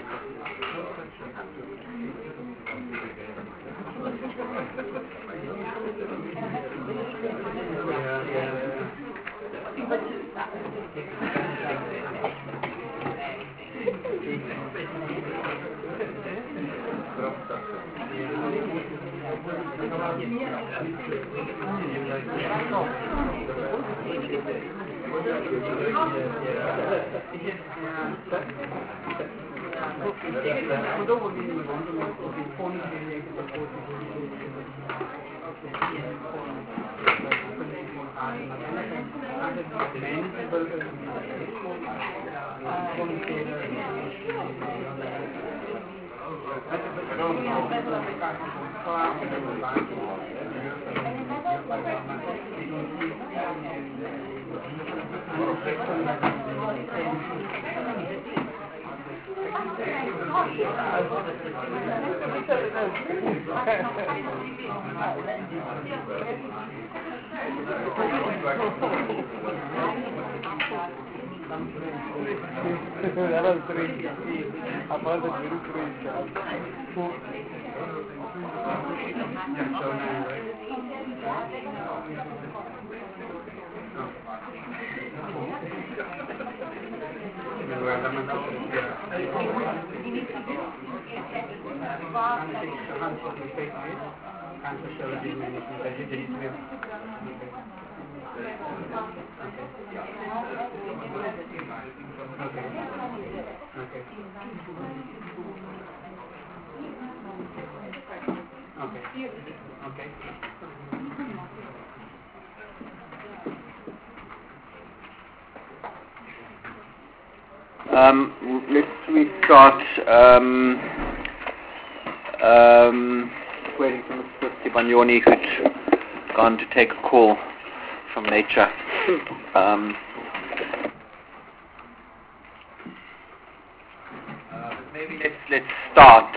That was great. I found it very great. Let's restart. Waiting for Mr. Sibanyoni, who's gone to take a call from nature. Maybe let's start.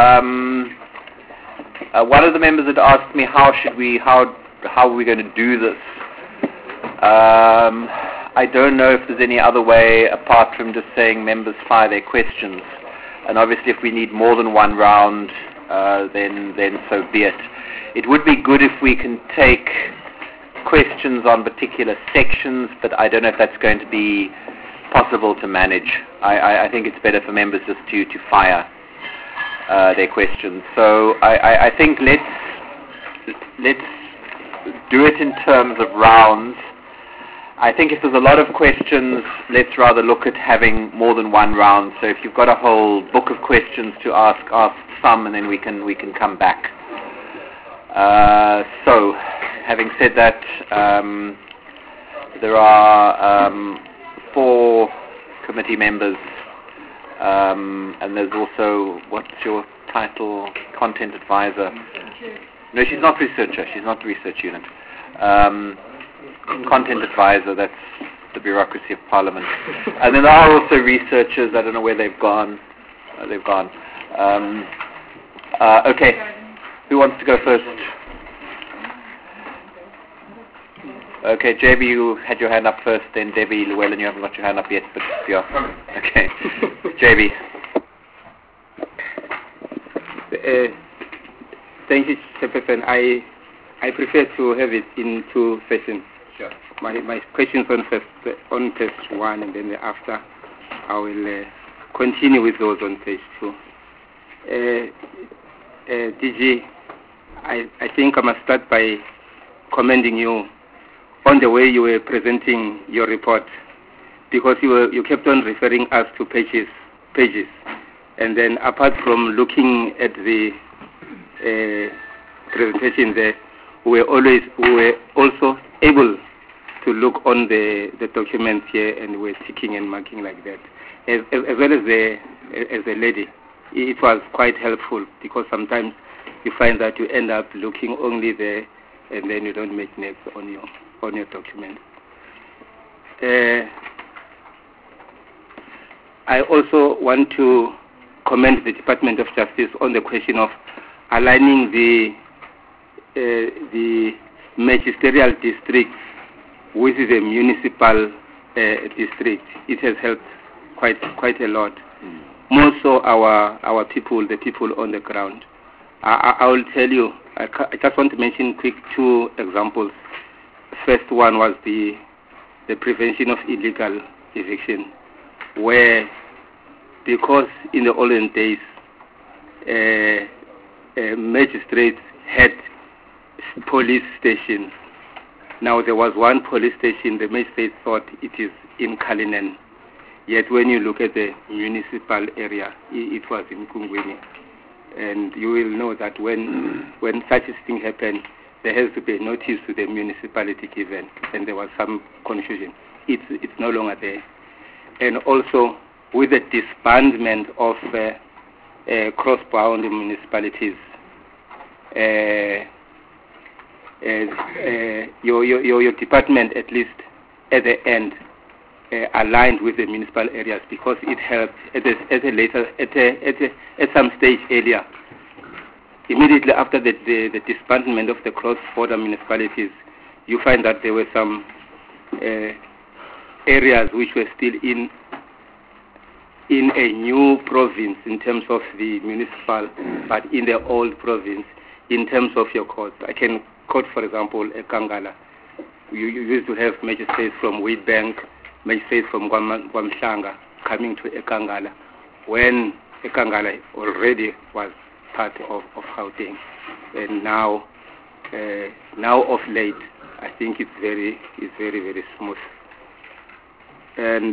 One of the members had asked me how are we going to do this. I don't know if there's any other way apart from just saying members fire their questions. And obviously if we need more than one round, then so be it. It would be good if we can take questions on particular sections, but I don't know if that's going to be possible to manage. I think it's better for members just to fire their questions. So I think let's do it in terms of rounds. I think if there's a lot of questions, let's rather look at having more than one round. So if you've got a whole book of questions to ask some, and then we can come back. So, having said that, there are 4 committee members, and there's also, what's your title? Content advisor. No, she's not researcher. She's not the research unit. Content advisor, that's the bureaucracy of Parliament. And then there are also researchers. I don't know where they've gone. Okay, who wants to go first? Okay, JB, you had your hand up first, then Debbie, Llewellyn, you haven't got your hand up yet, but yeah. Okay, JB. Thank you, Chairperson. I prefer to have it in 2 sessions. Sure. My questions on page 1, and then after I will continue with those on page 2. DG, I think I must start by commending you on the way you were presenting your report, because you kept on referring us to pages, and then apart from looking at the presentation there, we were also able to look on the documents here, and we're ticking and marking like that. As well as a lady, it was quite helpful, because sometimes you find that you end up looking only there, and then you don't make notes on your document. I also want to commend the Department of Justice on the question of aligning the magisterial districts with the municipal district. It has helped quite a lot. more so our people, the people on the ground. I will tell you, I just want to mention quick 2 examples. First one was the prevention of illegal eviction, where, because in the olden days, magistrates had police stations. Now there was one police station, the magistrate thought it is in Cullinan. Yet when you look at the municipal area, it was in Kungweni. And you will know that when such a thing happened, there has to be a notice to the municipality given, and there was some confusion. It's no longer there. And also, with the disbandment of cross-bound municipalities, your department, at least at the end, aligned with the municipal areas, because it helped at some stage earlier. Immediately after the disbandment of the cross-border municipalities, you find that there were some areas which were still in a new province in terms of the municipal, but in the old province in terms of your courts. I can quote, for example, Ekangala. You used to have magistrates from Witbank, magistrates from Gwamhlanga coming to Ekangala, when Ekangala already was part of Gauteng. And now of late, I think it's very, very smooth. And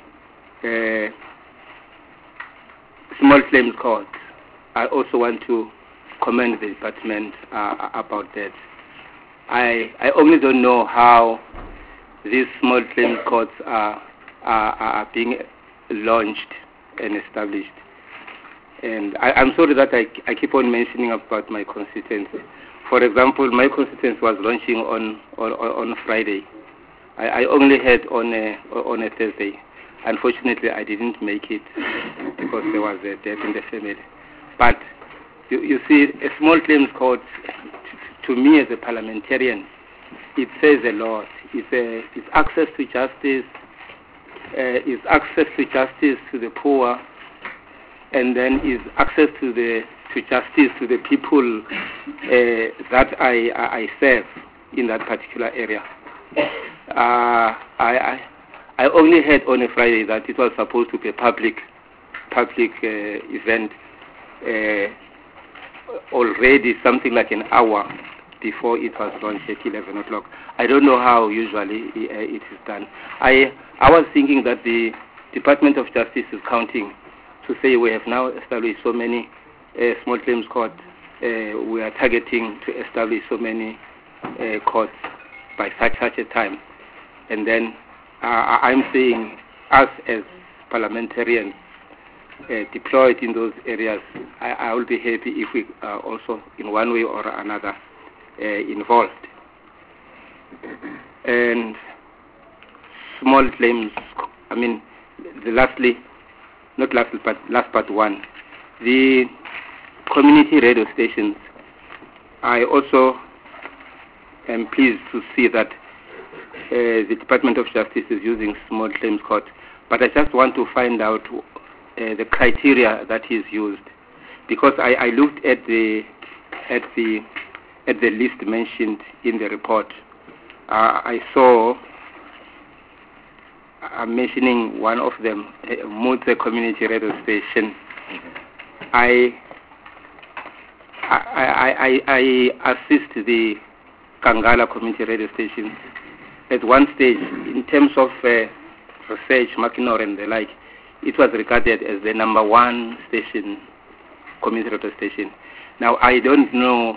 small claims courts, I also want to commend the department about that. I only don't know how these small claims courts are being launched and established. And I'm sorry that I keep on mentioning about my constituency. For example, my constituency was launching on Friday. I only had on a Thursday. Unfortunately, I didn't make it because there was a death in the family. But you see, a small claims court, to me as a parliamentarian, it says a lot. It's access to justice. It's access to justice to the poor, and then is access to justice to the people that I serve in that particular area. I only heard on a Friday that it was supposed to be a public event already something like an hour before it was launched at 11 o'clock. I don't know how usually it is done. I was thinking that the Department of Justice is counting to say we have now established so many small claims courts. We are targeting to establish so many courts by such a time. And then I'm saying us as parliamentarians deployed in those areas, I will be happy if we are also in one way or another involved. And small claims, I mean, last but one, the community radio stations. I also am pleased to see that the Department of Justice is using small claims court, but I just want to find out the criteria that is used, because I looked at the list mentioned in the report. I saw mentioning one of them, Mutse Community Radio Station. I assist the Kangala Community Radio Station. At one stage, in terms of research, Mackinac and the like, it was regarded as the number one station, community radio station. Now, I don't know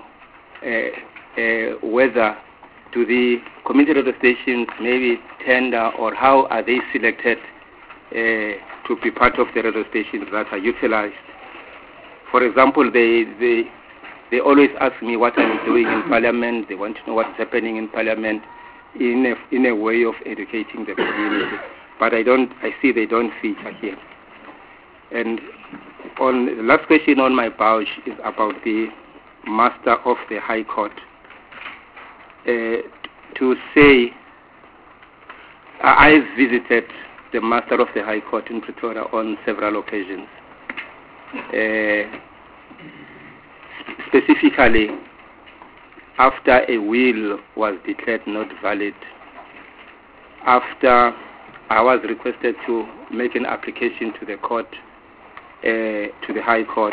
whether to the community radio stations maybe tender, or how are they selected to be part of the radio stations that are utilized. For example, they always ask me what I'm doing in Parliament. They want to know what's happening in Parliament in a way of educating the community. But I see they don't feature here. And on the last question on my pouch is about the Master of the High Court. To say, I visited the Master of the High Court in Pretoria on several occasions. specifically after a will was declared not valid, after I was requested to make an application to the court, to the High Court,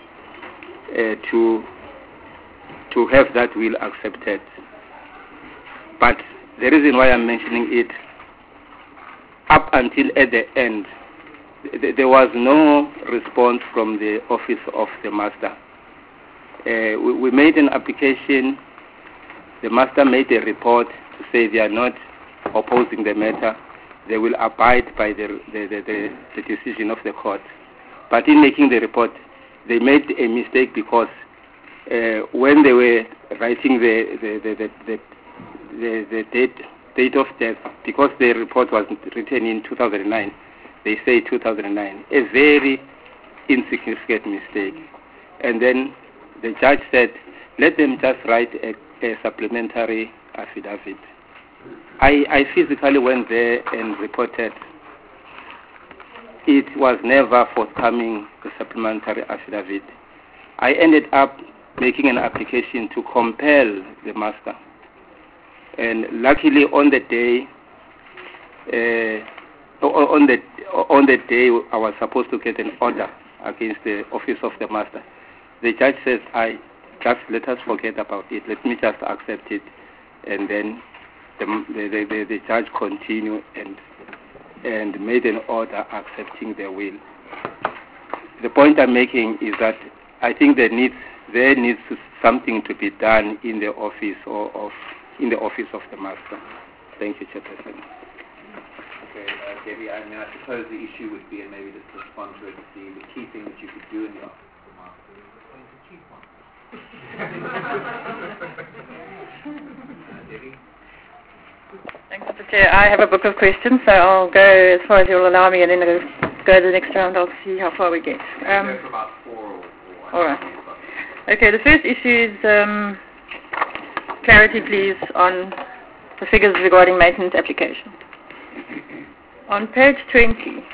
to have that will accepted. But the reason why I'm mentioning it, up until at the end, there was no response from the office of the master. We made an application. The master made a report to say they are not opposing the matter. They will abide by the decision of the court. But in making the report, they made a mistake because when they were writing the date of death, because the report was written in 2009, they say 2009, a very insignificant mistake. And then the judge said, let them just write a supplementary affidavit. I physically went there and reported. It was never forthcoming, the supplementary affidavit. I ended up making an application to compel the master. And luckily on the day, on the day I was supposed to get an order against the office of the master, the judge says, let us forget about it. Let me just accept it. And then the judge continued and made an order accepting the will. The point I'm making is that I think there needs something to be done in the office of the master. Thank you, Chairperson. Okay, Debbie, I suppose the issue would be, and maybe just respond to it, the key thing that you could do in the office of the master is Debbie? Thanks, Mr. Chair. I have a book of questions, so I'll go as far as you'll allow me, and then go to the next round. I'll see how far we get. Go for about 4 or 1. All right. Okay, the first issue is clarity, please, on the figures regarding maintenance application. On page 20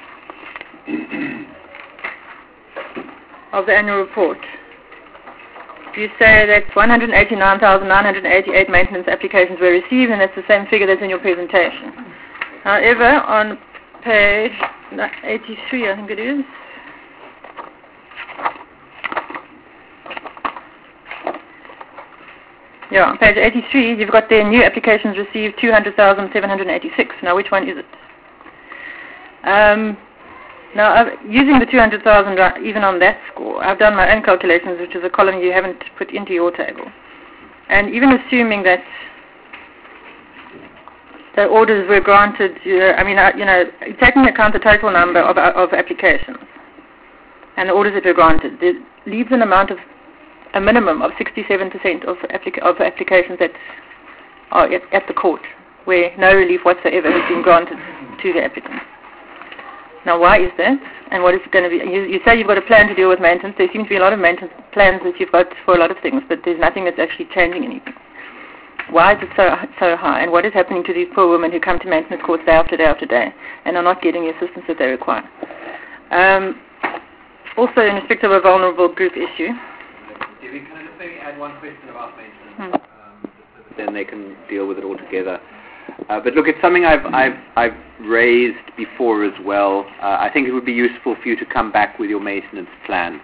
of the annual report, you say that 189,988 maintenance applications were received, and that's the same figure that's in your presentation. However, on page 83, I think it is, on page 83, you've got the new applications received 200,786. Now, which one is it? Now, using the 200,000, even on that score, I've done my own calculations, which is a column you haven't put into your table. And even assuming that the orders were granted, taking into account the total number of applications and the orders that were granted, it leaves a minimum of 67% of applications that are at the court, where no relief whatsoever has been granted to the applicant. Now, why is that? And what is it going to be? You say you've got a plan to deal with maintenance. There seems to be a lot of maintenance plans that you've got for a lot of things, but there's nothing that's actually changing anything. Why is it so high? And what is happening to these poor women who come to maintenance courts day after day after day and are not getting the assistance that they require? Also, in respect of a vulnerable group issue. Debbie, can I just maybe add one question about maintenance? Then they can deal with it all together. But look, it's something I've raised before as well. I think it would be useful for you to come back with your maintenance plan.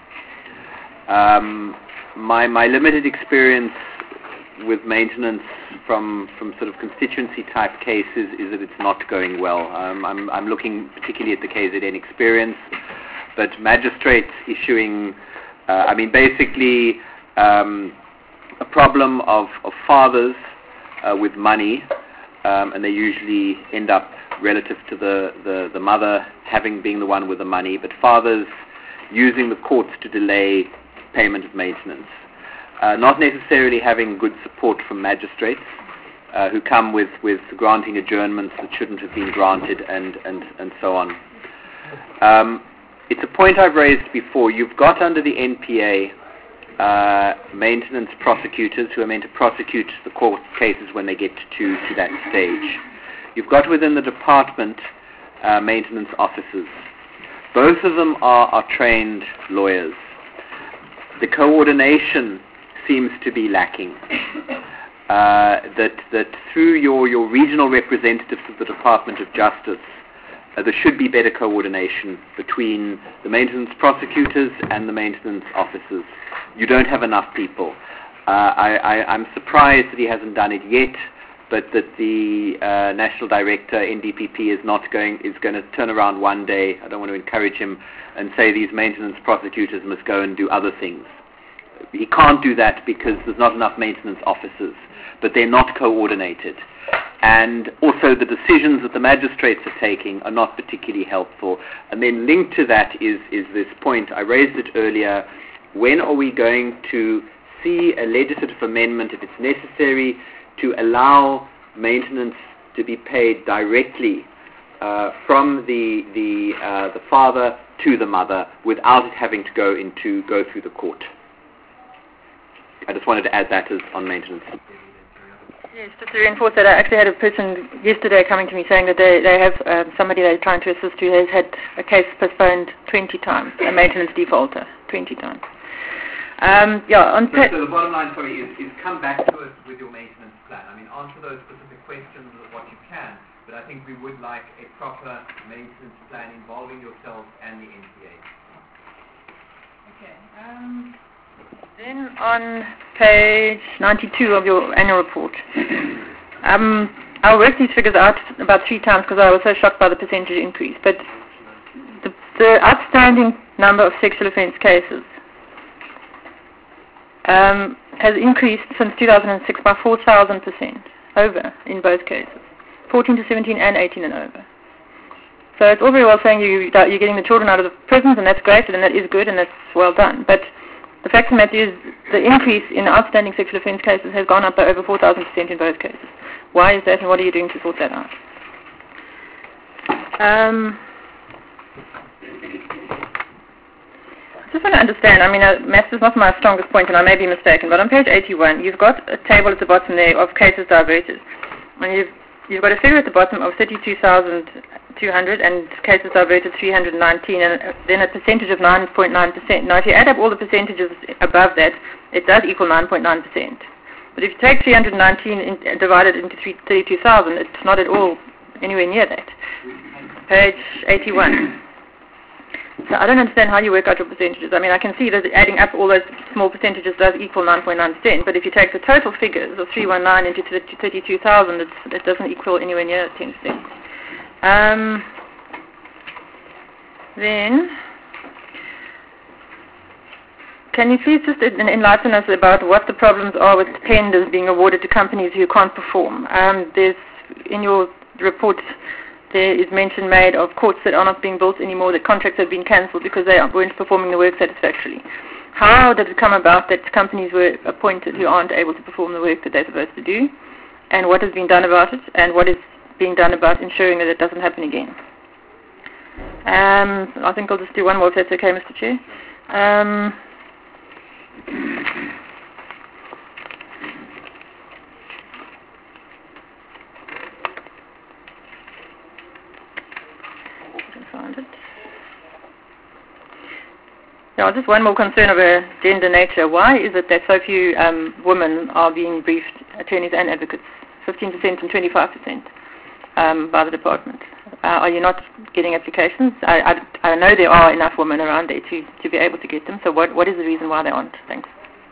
My limited experience with maintenance from sort of constituency type cases is that it's not going well. I'm looking particularly at the KZN experience, but magistrates issuing, basically a problem of fathers with money. And they usually end up relative to the mother being the one with the money, but fathers using the courts to delay payment of maintenance. Not necessarily having good support from magistrates who come with granting adjournments that shouldn't have been granted and so on. It's a point I've raised before. You've got under the NPA maintenance prosecutors who are meant to prosecute the court cases when they get to that stage. You've got within the department maintenance officers. Both of them are trained lawyers. The coordination seems to be lacking. That through your regional representatives of the Department of Justice, there should be better coordination between the maintenance prosecutors and the maintenance officers. You don't have enough people. I'm surprised that he hasn't done it yet, but that the National Director, NDPP, is going to turn around one day. I don't want to encourage him and say these maintenance prosecutors must go and do other things. He can't do that because there's not enough maintenance officers, but they're not coordinated. And also the decisions that the magistrates are taking are not particularly helpful. And then linked to that is this point, I raised it earlier, when are we going to see a legislative amendment, if it's necessary, to allow maintenance to be paid directly from the father to the mother without it having to go through the court? I just wanted to add that as on maintenance. Yes, just to reinforce that, I actually had a person yesterday coming to me saying that they have somebody they're trying to assist who has had a case postponed 20 times, a maintenance defaulter, 20 times. So the bottom line, is come back to us with your maintenance plan. I mean, answer those specific questions of what you can, but I think we would like a proper maintenance plan involving yourself and the NPA. Okay. Then on page 92 of your annual report, I'll work these figures out about 3 times because I was so shocked by the percentage increase. But the outstanding number of sexual offence cases has increased since 2006 by 4,000% over in both cases, 14 to 17 and 18 and over. So it's all very well saying you're getting the children out of the prisons, and that's great, and that is good, and that's well done. But the fact of the matter is the increase in outstanding sexual offence cases has gone up by over 4,000% in both cases. Why is that, and what are you doing to sort that out? I just want to understand, I mean, maths is not my strongest point, and I may be mistaken, but on page 81, you've got a table at the bottom there of cases diverted. And you've got a figure at the bottom of 32,200 and cases diverted 319, and then a percentage of 9.9%. Now, if you add up all the percentages above that, it does equal 9.9%. But if you take 319 and divide it into 32,000, it's not at all anywhere near that. Page 81. So I don't understand how you work out your percentages. I mean, I can see that adding up all those small percentages does equal 9.9%, but if you take the total figures of 319 into 32,000, it doesn't equal anywhere near 10%. Then, can you please just enlighten us about what the problems are with tenders being awarded to companies who can't perform? There's, in your report, there is mention made of courts that are not being built anymore, that contracts have been cancelled because they weren't performing the work satisfactorily. How did it come about that companies were appointed who aren't able to perform the work that they're supposed to do? And what has been done about it? And what is being done about ensuring that it doesn't happen again? I think I'll just do one more if that's okay, Mr. Chair. Now, just one more concern of a gender nature. Why is it that so few women are being briefed, attorneys and advocates, 15% and 25% by the department? Are you not getting applications? I know there are enough women around there to be able to get them, so what is the reason why they aren't? Thanks.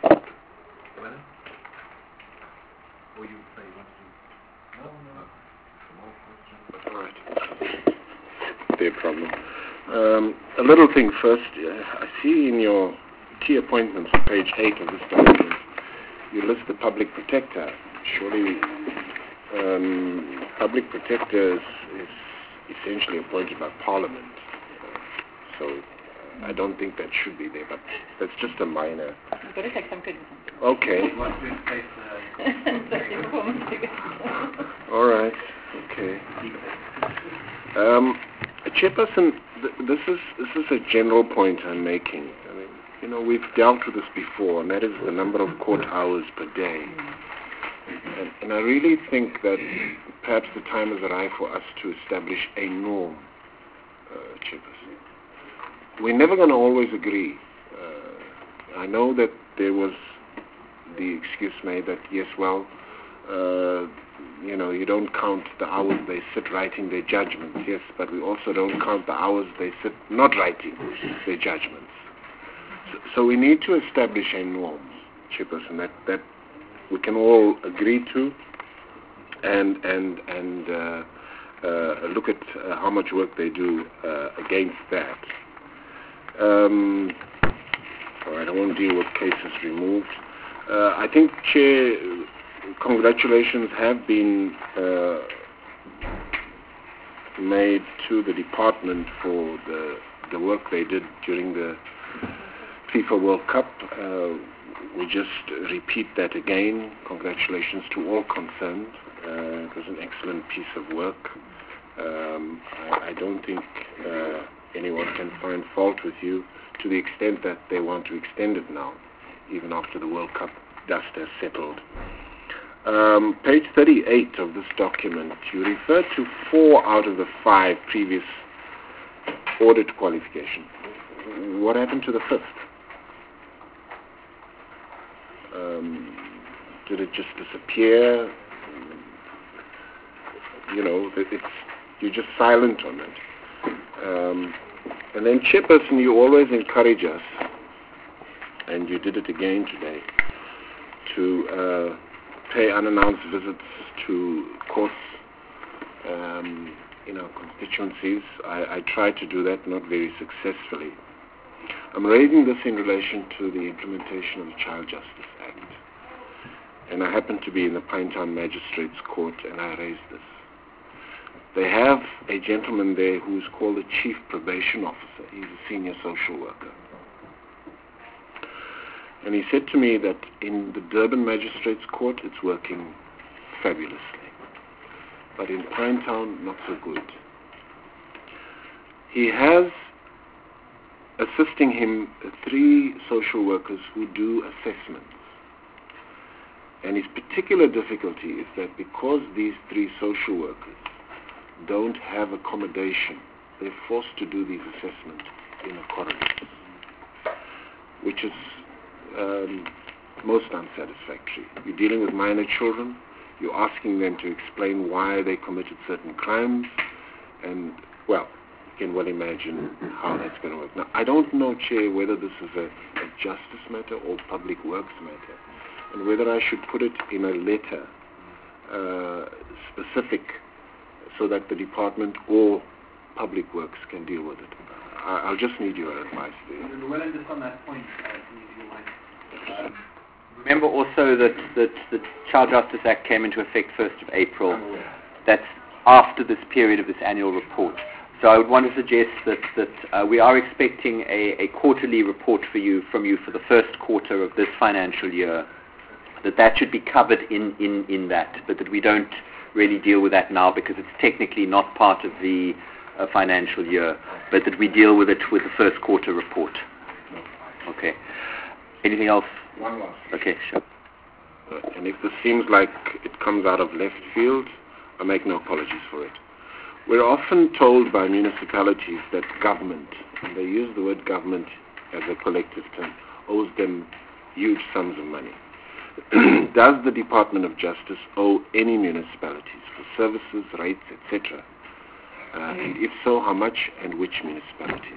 Their problem. A little thing first. I see in your key appointments on page 8 of this document, you list the public protector. Surely, public protector is essentially appointed by Parliament. So I don't think that should be there, but that's just a minor. You've got to take some criticism. Okay. All right. Okay. Chairperson, this is a general point I'm making. I mean, we've dealt with this before, and that is the number of court hours per day. And I really think that perhaps the time has arrived for us to establish a norm, Chairperson. we're never going to always agree. I know that there was the excuse made that, yes, well, you don't count the hours they sit writing their judgments, yes, but we also don't count the hours they sit not writing their judgments. So we need to establish a norm, Chairperson, that we can all agree to, and look at how much work they do against that. All right, I won't deal with cases removed. I think, Chair, congratulations have been made to the department for the work they did during the FIFA World Cup. We just repeat that again. Congratulations to all concerned. It was an excellent piece of work. I don't think anyone can find fault with you to the extent that they want to extend it now, even after the World Cup dust has settled. Page 38 of this document, you refer to 4 out of the 5 previous audit qualifications. What happened to the 5th? Did it just disappear? You're just silent on it. And then, Chairperson, you always encourage us, and you did it again today, to pay unannounced visits to courts in our constituencies. I tried to do that, not very successfully. I'm raising this in relation to the implementation of the Child Justice Act. And I happen to be in the Pinetown Magistrates Court, and I raised this. They have a gentleman there who's called the Chief Probation Officer. He's a senior social worker. And he said to me that in the Durban Magistrates Court, it's working fabulously. But in Pinetown, not so good. He has assisting him 3 social workers who do assessments. And his particular difficulty is that because these 3 social workers don't have accommodation, they're forced to do these assessments in a corridor, which is most unsatisfactory. You're dealing with minor children, you're asking them to explain why they committed certain crimes, and, well, you can well imagine how that's going to work. Now, I don't know, Chair, whether this is a justice matter or public works matter, and whether I should put it in a letter specific so that the department or public works can deal with it. I'll just need your advice there. Well, just on that point, remember also that the Child Justice Act came into effect 1st of April. That's after this period of this annual report. So I would want to suggest that we are expecting a quarterly report from you for the first quarter of this financial year, that should be covered in that, but that we don't really deal with that now because it's technically not part of the financial year, but that we deal with it with the first quarter report. Okay. Anything else? One last. Okay, sure. And if this seems like it comes out of left field, I make no apologies for it. We're often told by municipalities that government, and they use the word government as a collective term, owes them huge sums of money. Does the Department of Justice owe any municipalities for services, rates, etc.? And if so, how much and which municipalities?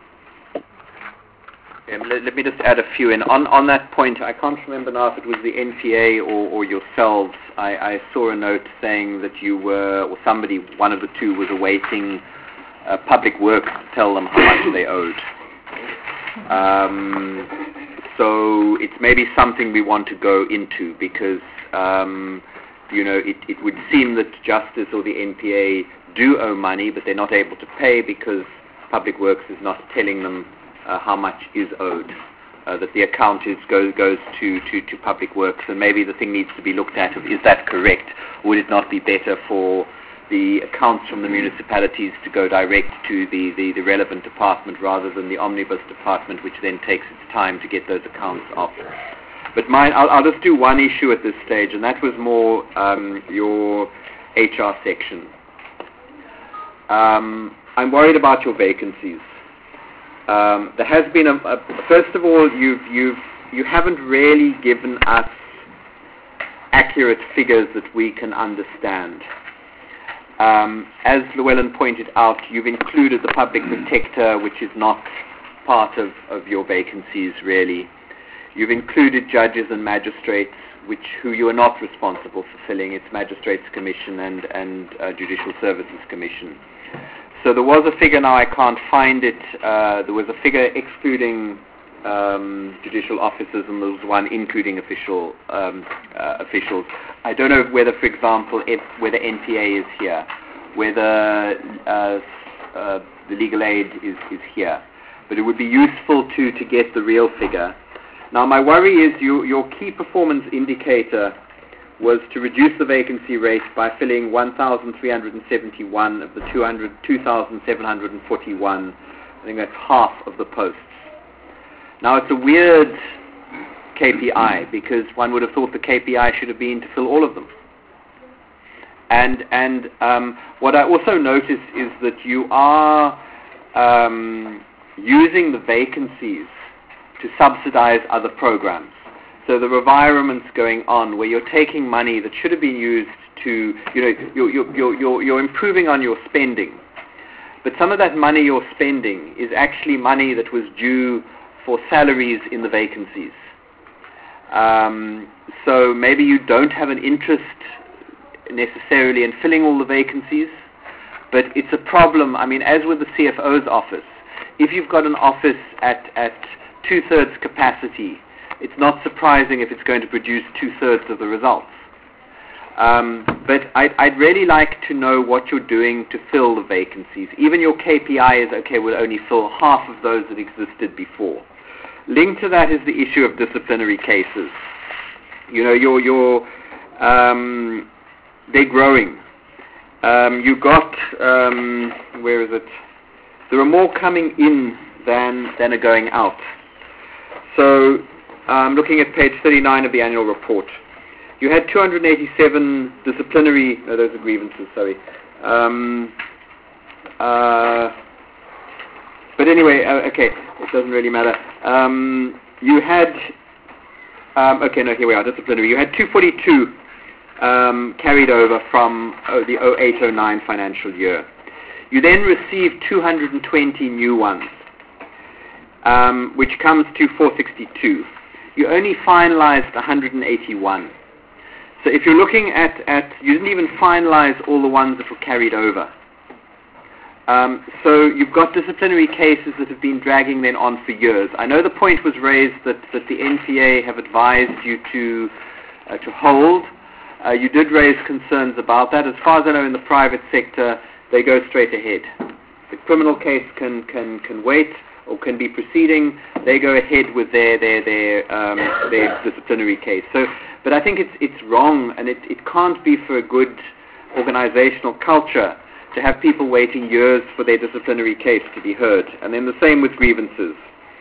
Let me just add a few in. On that point, I can't remember now if it was the NPA or yourselves. I saw a note saying that you were, or somebody, one of the two, was awaiting Public Works to tell them how much they owed. So it's maybe something we want to go into because, it would seem that Justice or the NPA do owe money, but they're not able to pay because Public Works is not telling them how much is owed. That the account goes to Public Works, and maybe the thing needs to be looked at. Is that correct? Would it not be better for the accounts from the municipalities to go direct to the relevant department rather than the omnibus department, which then takes its time to get those accounts off? But I'll just do one issue at this stage, and that was more your HR section. I'm worried about your vacancies. There has been first of all, you haven't really given us accurate figures that we can understand. As Llewellyn pointed out, you've included the public protector, which is not part of your vacancies really. You've included judges and magistrates, who you are not responsible for filling. It's Magistrates Commission and Judicial Services Commission. So there was a figure, now I can't find it, there was a figure excluding judicial officers, and there was one including officials. I don't know whether, for example, whether NPA is here, whether the legal aid is here, but it would be useful to get the real figure. Now my worry is your key performance indicator was to reduce the vacancy rate by filling 1,371 of the 2,741. I think that's half of the posts. Now it's a weird KPI because one would have thought the KPI should have been to fill all of them. And what I also notice is that you are using the vacancies to subsidize other programs. So the revirement's going on where you're taking money that should have been used to, you're improving on your spending. But some of that money you're spending is actually money that was due for salaries in the vacancies. So maybe you don't have an interest necessarily in filling all the vacancies, but it's a problem. I mean, as with the CFO's office, if you've got an office at two-thirds capacity, it's not surprising if it's going to produce two-thirds of the results. But I'd really like to know what you're doing to fill the vacancies. Even your KPI is, okay, we'll only fill half of those that existed before. Linked to that is the issue of disciplinary cases. They're growing. You got, where is it? There are more coming in than are going out. So, looking at page 39 of the annual report, you had 287 disciplinary, no, those are grievances, sorry. But anyway, okay, it doesn't really matter. You had, okay, no, here we are, disciplinary. You had 242 carried over from the 08-09 financial year. You then received 220 new ones, which comes to 462. You only finalized 181. So if you're looking at you didn't even finalize all the ones that were carried over. So you've got disciplinary cases that have been dragging then on for years. I know the point was raised that the NPA have advised you to hold. You did raise concerns about that. As far as I know, in the private sector, they go straight ahead. The criminal case can wait or can be proceeding. They go ahead with their disciplinary case. So, but I think it's wrong, and it can't be for a good organizational culture to have people waiting years for their disciplinary case to be heard. And then the same with grievances.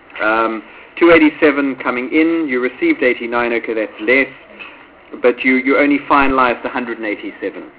287 coming in, you received 89, okay, that's less, but you only finalized 187.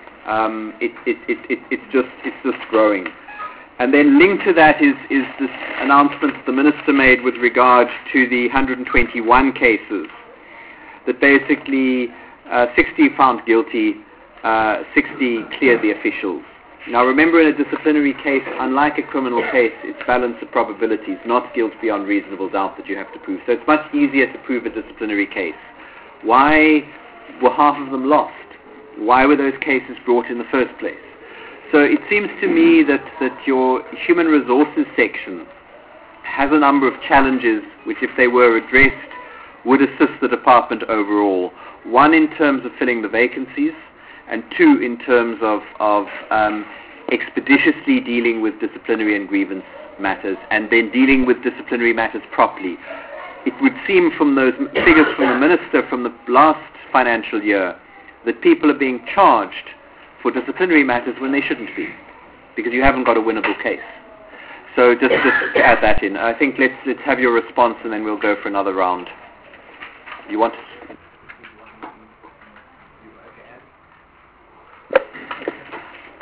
It's just growing. And then linked to that is this announcement the Minister made with regard to the 121 cases, that basically 60 found guilty, 60 cleared the officials. Now remember, in a disciplinary case, unlike a criminal case, it's balance of probabilities, not guilt beyond reasonable doubt that you have to prove. So it's much easier to prove a disciplinary case. Why were half of them lost? Why were those cases brought in the first place? So it seems to me that your human resources section has a number of challenges which, if they were addressed, would assist the department overall. One, in terms of filling the vacancies, and two, in terms of expeditiously dealing with disciplinary and grievance matters, and then dealing with disciplinary matters properly. It would seem from those figures from the Minister from the last financial year that people are being charged for disciplinary matters when they shouldn't be, because you haven't got a winnable case. So just to add that in, I think let's have your response, and then we'll go for another round. You want to?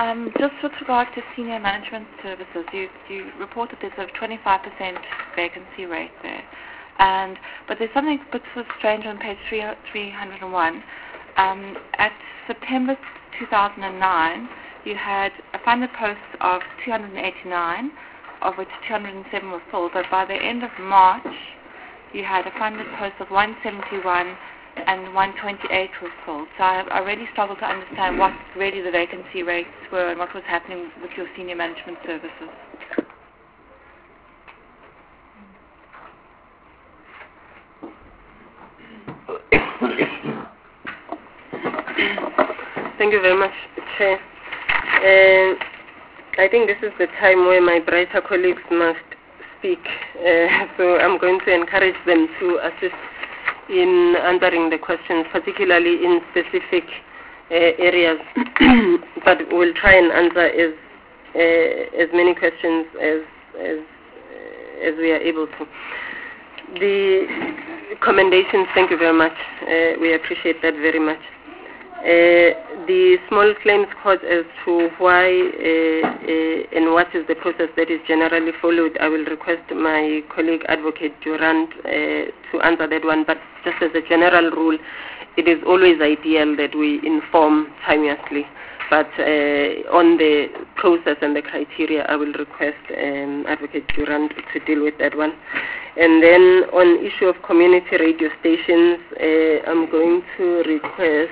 Just with regard to senior management services, you reported there's a 25% vacancy rate there. But there's something a bit sort of strange on page 301. At September 2009, you had a funded posts of 289, of which 207 were filled. But by the end of March, you had a funded post of 171 and 128 were filled. So I really struggled to understand what really the vacancy rates were and what was happening with your senior management services. Thank you very much, Chair. I think this is the time where my brighter colleagues must speak. So I'm going to encourage them to assist in answering the questions, particularly in specific areas. But we'll try and answer as many questions as we are able to. The commendations, thank you very much. We appreciate that very much. The small claims court as to why and what is the process that is generally followed, I will request my colleague Advocate Durand to answer that one. But just as a general rule, it is always ideal that we inform timeously. But on the process and the criteria, I will request Advocate Durand to deal with that one. And then on issue of community radio stations, I'm going to request,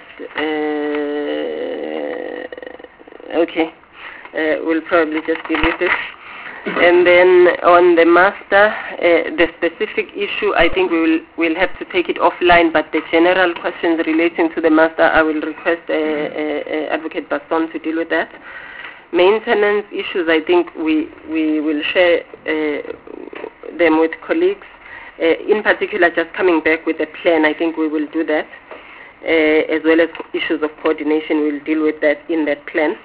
we'll probably just deal with it. And then on the master, the specific issue, I think we'll have to take it offline, but the general questions relating to the master, I will request Advocate Baston to deal with that. Maintenance issues, I think we will share them with colleagues. In particular, just coming back with a plan, I think we will do that. As well as issues of coordination, we'll deal with that in that plan.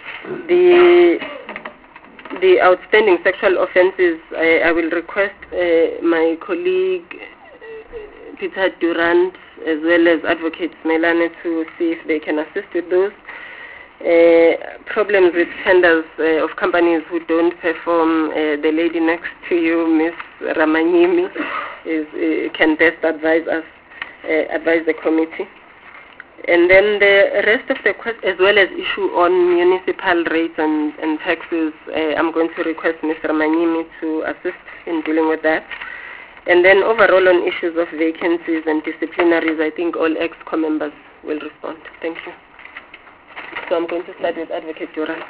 The outstanding sexual offences, I will request my colleague Peter Durand as well as Advocate Melane to see if they can assist with those. Problems with tenders of companies who don't perform, the lady next to you, Ms. Ramanyimi, can best advise us, advise the committee. And then the rest of the questions, as well as issue on municipal rates and taxes, I'm going to request Mr. Ramanyimi to assist in dealing with that. And then overall on issues of vacancies and disciplinaries, I think all EXCO members will respond. Thank you. So I'm going to start with Advocate Durand.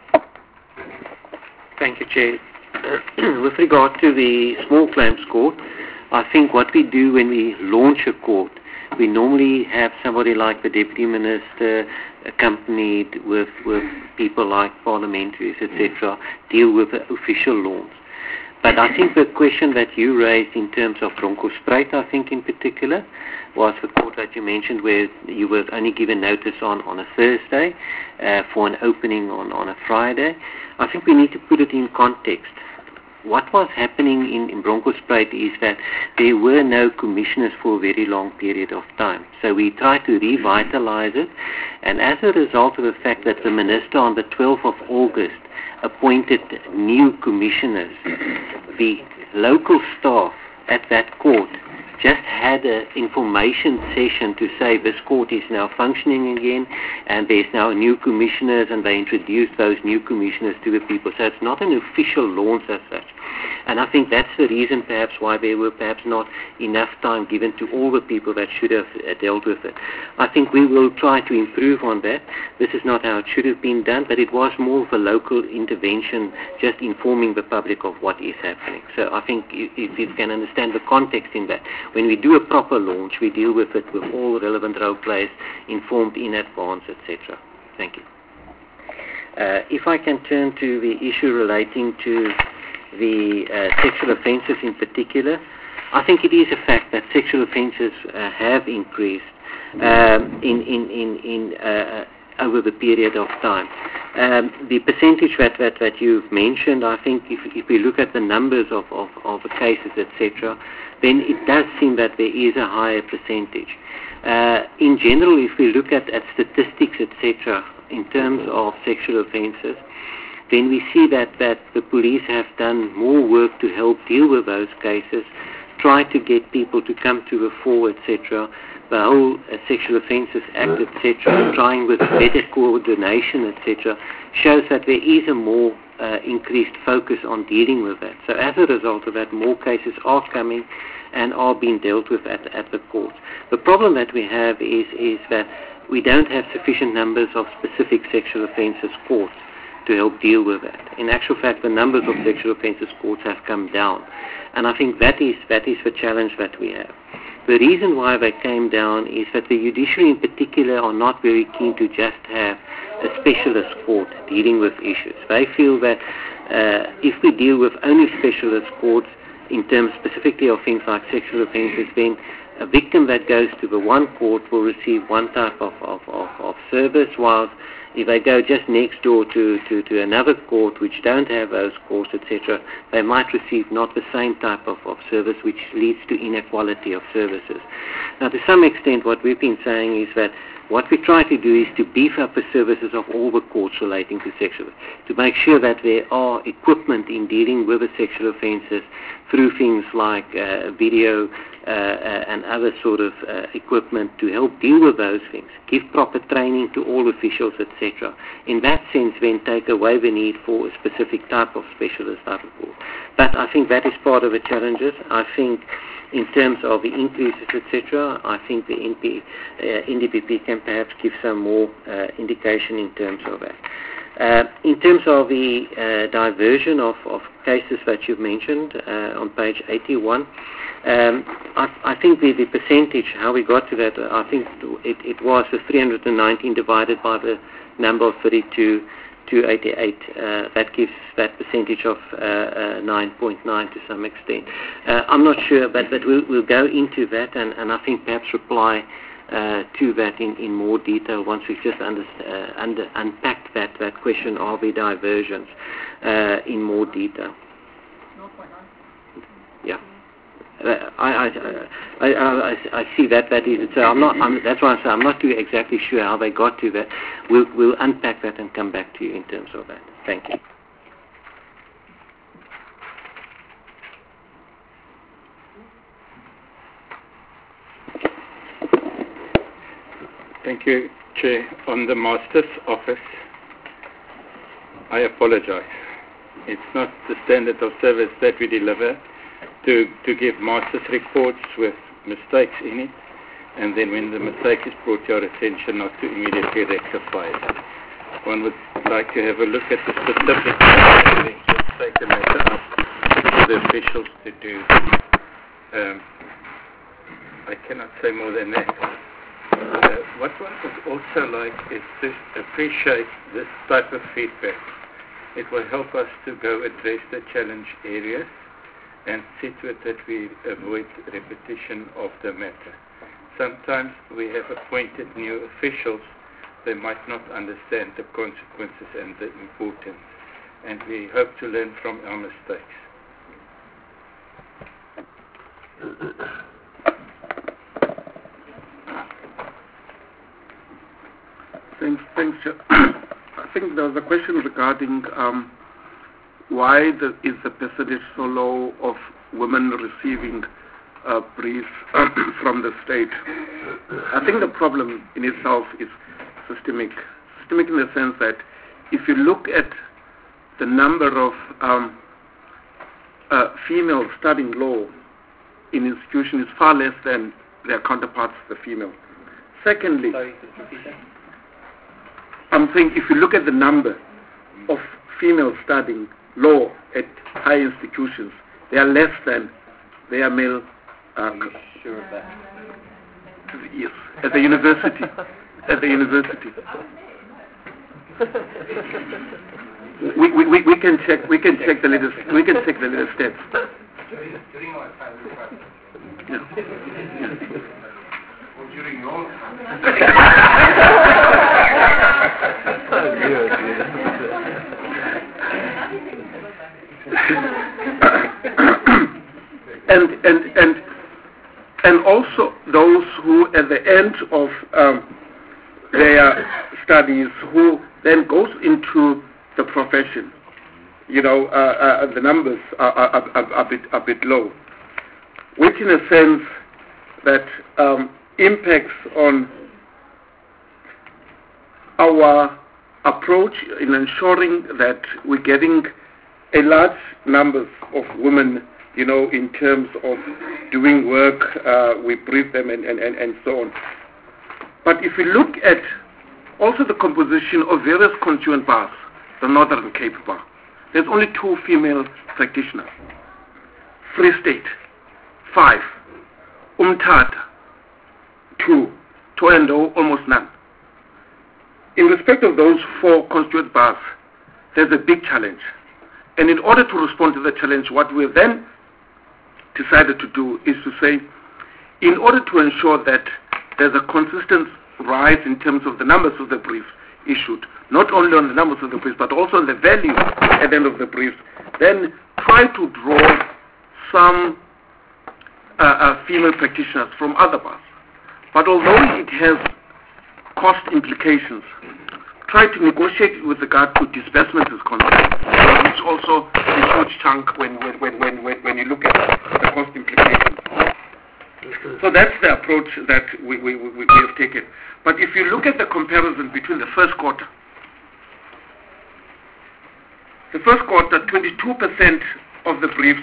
Thank you, Chair. With regard to the small claims court, I think what we do when we launch a court, we normally have somebody like the Deputy Minister accompanied with people like parliamentaries, etc., deal with the official launch. But I think the question that you raised in terms of Bronkhorstspruit, I think in particular, was the court that you mentioned where you were only given notice on a Thursday for an opening on a Friday. I think we need to put it in context. What was happening in Bronkhorstspruit is that there were no commissioners for a very long period of time. So we tried to revitalize it, and as a result of the fact that the minister on the 12th of August appointed new commissioners, the local staff at that court just had an information session to say this court is now functioning again and there's now new commissioners, and they introduced those new commissioners to the people. So it's not an official launch as such. And I think that's the reason perhaps why there were perhaps not enough time given to all the people that should have dealt with it. I think we will try to improve on that. This is not how it should have been done, but it was more of a local intervention, just informing the public of what is happening. So I think if you can understand the context in that, when we do a proper launch, we deal with it with all relevant role players informed in advance, etc. Thank you. If I can turn to the issue relating to the sexual offences in particular, I think it is a fact that sexual offences have increased over the period of time. The percentage that you've mentioned, I think if we look at the numbers of the cases, etc., then it does seem that there is a higher percentage. In general, if we look at statistics, etc., in terms of sexual offences, then we see that the police have done more work to help deal with those cases, try to get people to come to the fore, etc. The whole Sexual Offences Act, etc., trying with better coordination, etc., shows that there is a more increased focus on dealing with that. So as a result of that, more cases are coming and are being dealt with at the courts. The problem that we have is that we don't have sufficient numbers of specific sexual offences courts to help deal with that. In actual fact, the numbers of sexual offences courts have come down. And I think that is the challenge that we have. The reason why they came down is that the judiciary in particular are not very keen to just have a specialist court dealing with issues. They feel that if we deal with only specialist courts in terms specifically of things like sexual offences, then a victim that goes to the one court will receive one type of service, whilst if they go just next door to another court which don't have those courts, etc., they might receive not the same type of service, which leads to inequality of services. Now, to some extent, what we've been saying is that what we try to do is to beef up the services of all the courts relating to sexual, to make sure that there are equipment in dealing with the sexual offences through things like video and other sort of equipment to help deal with those things, give proper training to all officials, etc. In that sense, then take away the need for a specific type of specialist type of court. But I think that is part of the challenges. I think in terms of the increases, etc., I think the NDPP can perhaps give some more indication in terms of that. In terms of the diversion of cases that you've mentioned on page 81, I think the percentage, how we got to that, I think it was the 319 divided by the number of 32 to 88. That gives that percentage of 9.9 to some extent. I'm not sure, but we'll go into that and I think perhaps reply to that in more detail once we've just unpacked that question of the diversions in more detail. Yeah. I see that is. So that's why I say I'm not too exactly sure how they got to that. We'll unpack that and come back to you in terms of that. Thank you. Thank you, Chair. On the Master's office, I apologize. It's not the standard of service that we deliver to give Master's reports with mistakes in it, and then when the mistake is brought to your attention, not to immediately rectify it. One would like to have a look at the specifics and then just take the matter up to the officials to do. I cannot say more than that. What one would also like is to appreciate this type of feedback. It will help us to go address the challenge areas and see to it that we avoid repetition of the matter. Sometimes we have appointed new officials. They might not understand the consequences and the importance, and we hope to learn from our mistakes. Thanks, Chair. I think there was a question regarding why is the percentage so low of women receiving briefs from the state. I think the problem in itself is systemic. Systemic in the sense that if you look at the number of females studying law in institutions, is far less than their counterparts, the female. Secondly, I'm saying if you look at the number of females studying law at high institutions, they are less than their male. Sure of that? Yes, at the university. At the university. We can check. We can check the latest. We can check the latest stats. During our time, during your and also those who at the end of their studies who then goes into the profession, the numbers are a bit low, which in a sense that impacts on our approach in ensuring that we're getting a large numbers of women, in terms of doing work, we brief them and so on. But if we look at also the composition of various constituent bars, the Northern Cape Bar, there's only 2 female practitioners. Free State, 5. Umtata, 2. Toendo, almost none. In respect of those 4 constituent bars, there's a big challenge. And in order to respond to the challenge, what we then decided to do is to say, in order to ensure that there's a consistent rise in terms of the numbers of the briefs issued, not only on the numbers of the briefs, but also on the value at the end of the briefs, then try to draw some female practitioners from other bars. But although it has cost implications, try to negotiate with regard to disbursement is concerned, which also is a huge chunk when you look at the cost implications. So that's the approach that we have taken. But if you look at the comparison between the first quarter, 22% of the briefs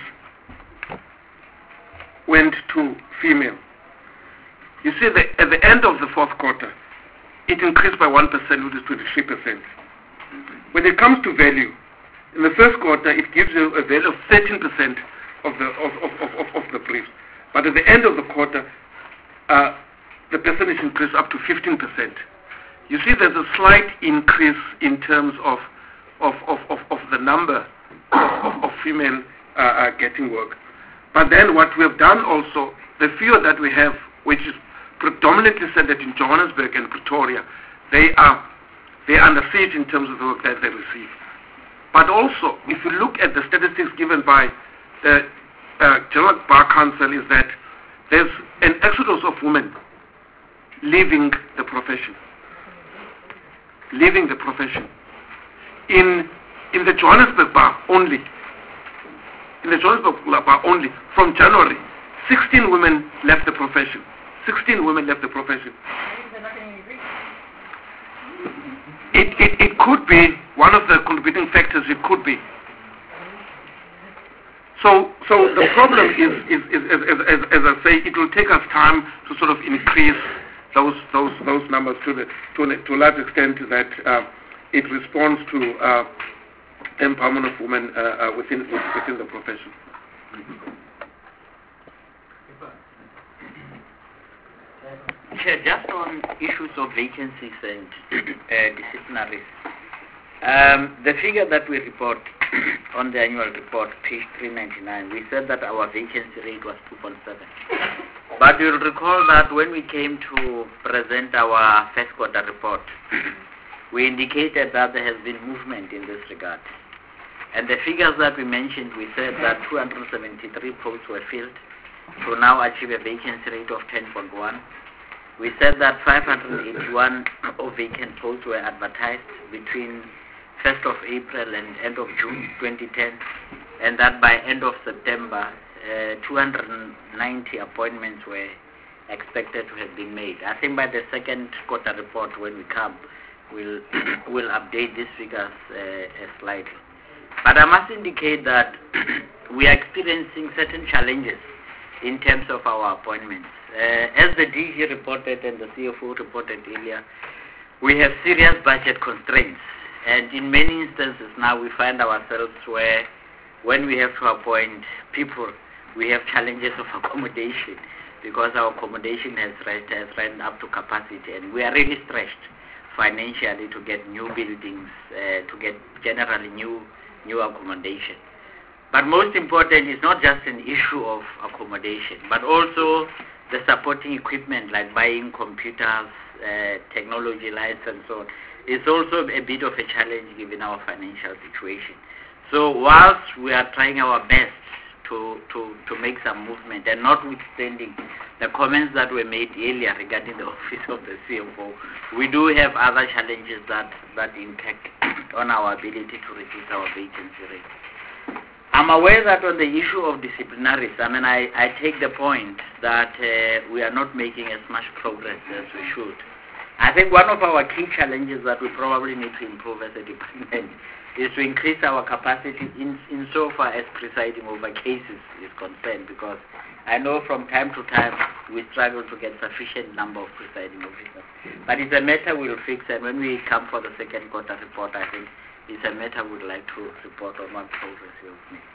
went to female. You see that at the end of the fourth quarter, it increased by 1%, which is 23%. When it comes to value, in the first quarter, it gives you a value of 13% of the briefs. But at the end of the quarter, the percentage increased up to 15%. You see there's a slight increase in terms of the number of female getting work. But then what we have done also, the few that we have, which is predominantly centered in Johannesburg and Pretoria, they are under siege in terms of the work that they receive. But also, if you look at the statistics given by the General Bar Council, is that there's an exodus of women leaving the profession. In the Johannesburg Bar only, from January, 16 women left the profession. 16 women left the profession. It could be one of the contributing factors. It could be. So the problem is as I say, it will take us time to sort of increase those numbers to a large extent that it responds to empowerment of women within the profession. Chair, just on issues of vacancies and disciplinaries, the figure that we report on the annual report, page 399, we said that our vacancy rate was 2.7. But you'll recall that when we came to present our first quarter report, we indicated that there has been movement in this regard. And the figures that we mentioned, we said that 273 posts were filled to now achieve a vacancy rate of 10.1. We said that 581 of vacant posts were advertised between 1st of April and end of June 2010, and that by end of September, 290 appointments were expected to have been made. I think by the second quarter report, when we come, we'll update these figures slightly. But I must indicate that we are experiencing certain challenges in terms of our appointments. As the DG reported and the CFO reported earlier, we have serious budget constraints. And in many instances now we find ourselves where when we have to appoint people, we have challenges of accommodation because our accommodation has run up to capacity, and we are really stretched financially to get new buildings, to get generally new accommodation. But most important is not just an issue of accommodation, but also the supporting equipment like buying computers, technology lights and so on. It's also a bit of a challenge given our financial situation. So whilst we are trying our best to make some movement, and notwithstanding the comments that were made earlier regarding the office of the CFO, we do have other challenges that impact on our ability to reduce our vacancy rate. I'm aware that on the issue of disciplinaries, I take the point that we are not making as much progress as we should. I think one of our key challenges that we probably need to improve as a department is to increase our capacity insofar as presiding over cases is concerned, because I know from time to time we struggle to get sufficient number of presiding officers. But it's a matter we'll fix, and when we come for the second quarter report, I think it's a matter we'd like to report on what progress we have made.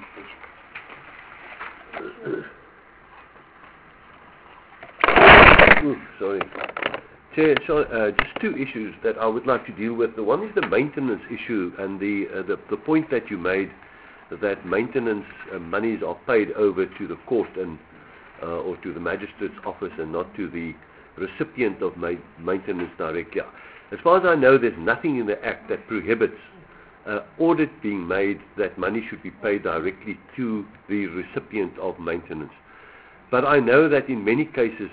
Thank you. Sorry. Chair, just two issues that I would like to deal with. The one is the maintenance issue, and the point that you made that maintenance monies are paid over to the court and or to the magistrate's office and not to the recipient of maintenance directly. As far as I know, there's nothing in the Act that prohibits audit being made that money should be paid directly to the recipient of maintenance. But I know that in many cases,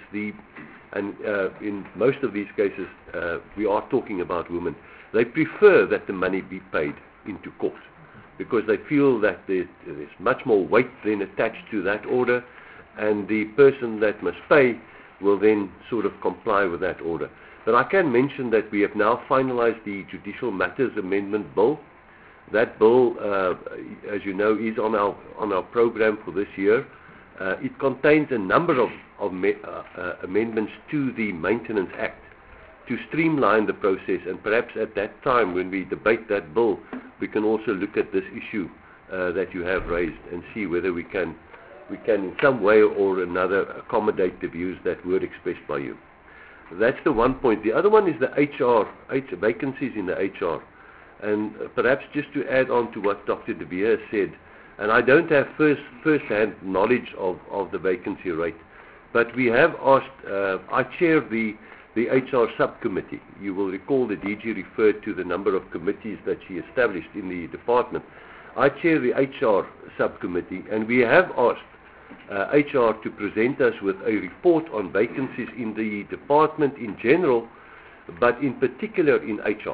in most of these cases, we are talking about women. They prefer that the money be paid into court because they feel that there's much more weight then attached to that order, and the person that must pay will then sort of comply with that order. But I can mention that we have now finalized the Judicial Matters Amendment Bill. That bill, as you know, is on our program for this year. It contains a number of amendments to the Maintenance Act to streamline the process, and perhaps at that time when we debate that bill, we can also look at this issue that you have raised and see whether we can in some way or another accommodate the views that were expressed by you. That's the one point. The other one is the HR, vacancies in the HR. And perhaps just to add on to what Dr. De Beer said, and I don't have first-hand knowledge of the vacancy rate, but we have asked, I chair the HR subcommittee. You will recall the DG referred to the number of committees that she established in the department. I chair the HR subcommittee, and we have asked HR to present us with a report on vacancies in the department in general, but in particular in HR,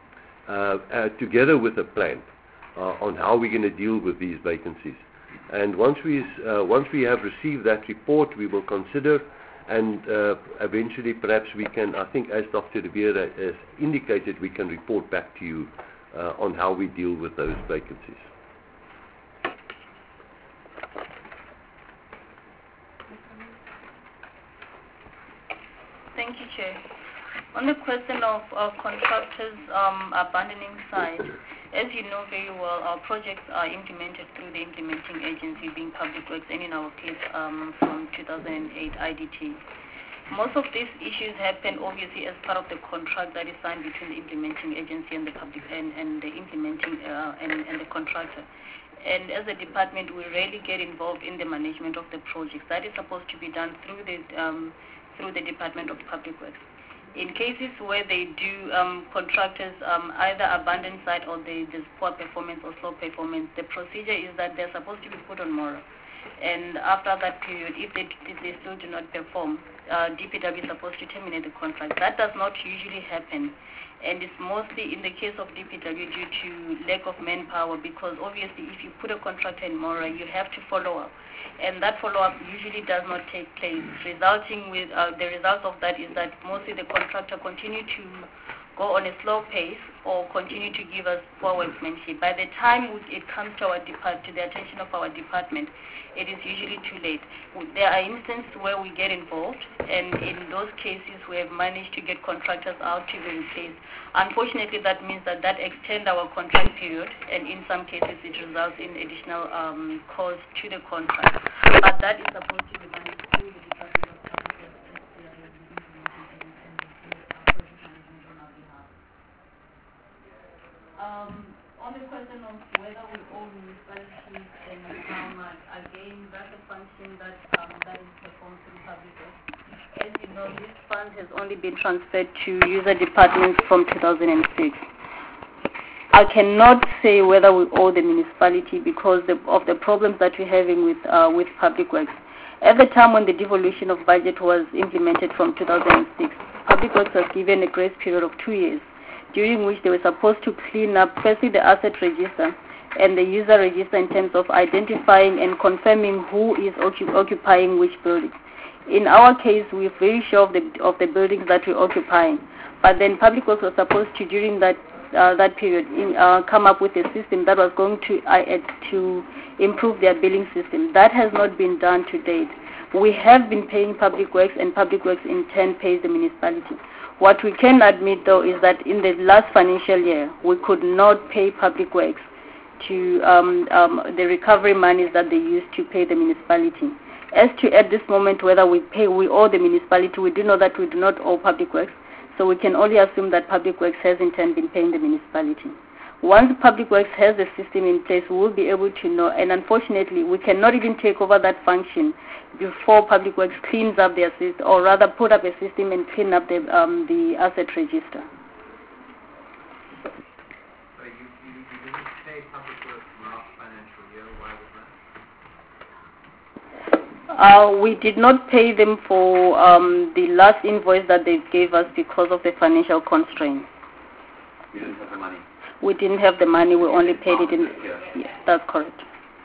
together with a plan on how we're going to deal with these vacancies. And once we have received that report, we will consider, and eventually perhaps we can, I think as Dr. De Beer has indicated, we can report back to you on how we deal with those vacancies. Thank you, Chair. On the question of contractors abandoning site, as you know very well, our projects are implemented through the implementing agency, being Public Works, and in our case from 2008 IDT. Most of these issues happen obviously as part of the contract that is signed between the implementing agency and the public and the implementing and the contractor. And as a department, we rarely get involved in the management of the projects. That is supposed to be done through the Department of Public Works. In cases where they do contractors either abandon site or there's poor performance or slow performance, the procedure is that they're supposed to be put on moratorium. And after that period, if they still do not perform, DPW is supposed to terminate the contract. That does not usually happen, and it's mostly in the case of DPW due to lack of manpower, because obviously if you put a contractor in moratorium, you have to follow up, and that follow-up usually does not take place, resulting with the result of that is that mostly the contractor continue to go on a slow pace or continue to give us poor workmanship. By the time it comes to the attention of our department, it is usually too late. There are instances where we get involved, and in those cases we have managed to get contractors out to be replaced. Unfortunately, that means that extends our contract period, and in some cases it results in additional cost to the contract. But that is supposed to be managed through the Department of Public Works. On the question of whether we own municipalities and how much, again, that's a function that is performed through Public Works. As you know, this fund has only been transferred to user departments from 2006. I cannot say whether we owe the municipality because of the problems that we're having with Public Works. At the time when the devolution of budget was implemented from 2006, Public Works was given a grace period of 2 years, during which they were supposed to clean up firstly the asset register and the user register in terms of identifying and confirming who is occupying which building. In our case, we're very sure of the buildings that we're occupying, but then Public Works was supposed to, during that period, come up with a system that was going to improve their billing system. That has not been done to date. We have been paying Public Works, and Public Works in turn pays the municipality. What we can admit, though, is that in the last financial year, we could not pay Public Works to the recovery monies that they used to pay the municipality. As to at this moment whether we owe the municipality, we do know that we do not owe Public Works, so we can only assume that Public Works has in turn been paying the municipality. Once Public Works has the system in place, we will be able to know, and unfortunately we cannot even take over that function before Public Works cleans up their system, or rather put up a system and clean up the asset register. So you didn't pay Public Works last financial year, why was that? We did not pay them for the last invoice that they gave us because of the financial constraints. You didn't have the money? We didn't have the money, we only paid it in... Yes, that's correct.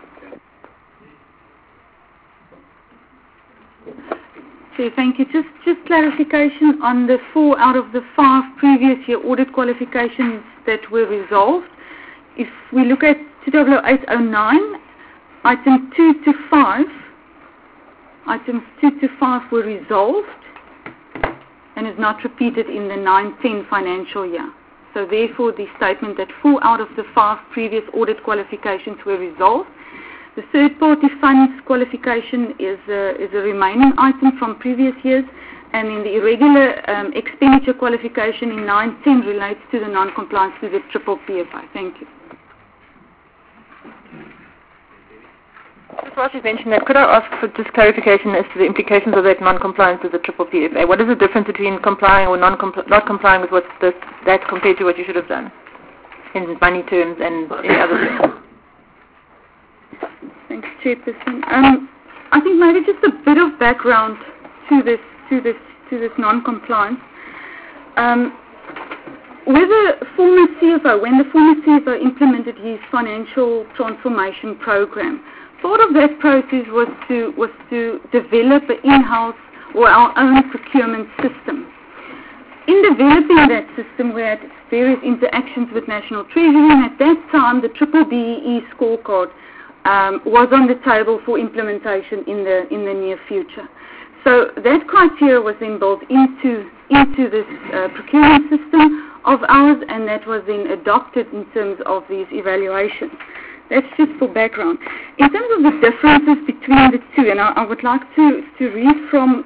So thank you. Just clarification on the 4 out of the 5 previous year audit qualifications that were resolved. If we look at 2008-09, items 2 to 5 were resolved and is not repeated in the 9-10 financial year. So therefore the statement that 4 out of the 5 previous audit qualifications were resolved. The third-party funds qualification is a remaining item from previous years, and in the irregular expenditure qualification in 9-10 relates to the non-compliance to the triple PFI. Thank you. Just while you mentioned that, could I ask for just clarification as to the implications of that non-compliance with the triple PFA? What is the difference between complying or not complying with that compared to what you should have done in money terms and any other things? Thanks, Chairperson. I think maybe just a bit of background to this non-compliance. When the former CFO implemented his financial transformation program, part of that process was to develop an in-house or our own procurement system. In developing that system, we had various interactions with National Treasury, and at that time, the triple BEE scorecard was on the table for implementation in the near future. So that criteria was then built into this procurement system of ours, and that was then adopted in terms of these evaluations. That's just for background. In terms of the differences between the two, and I would like to read from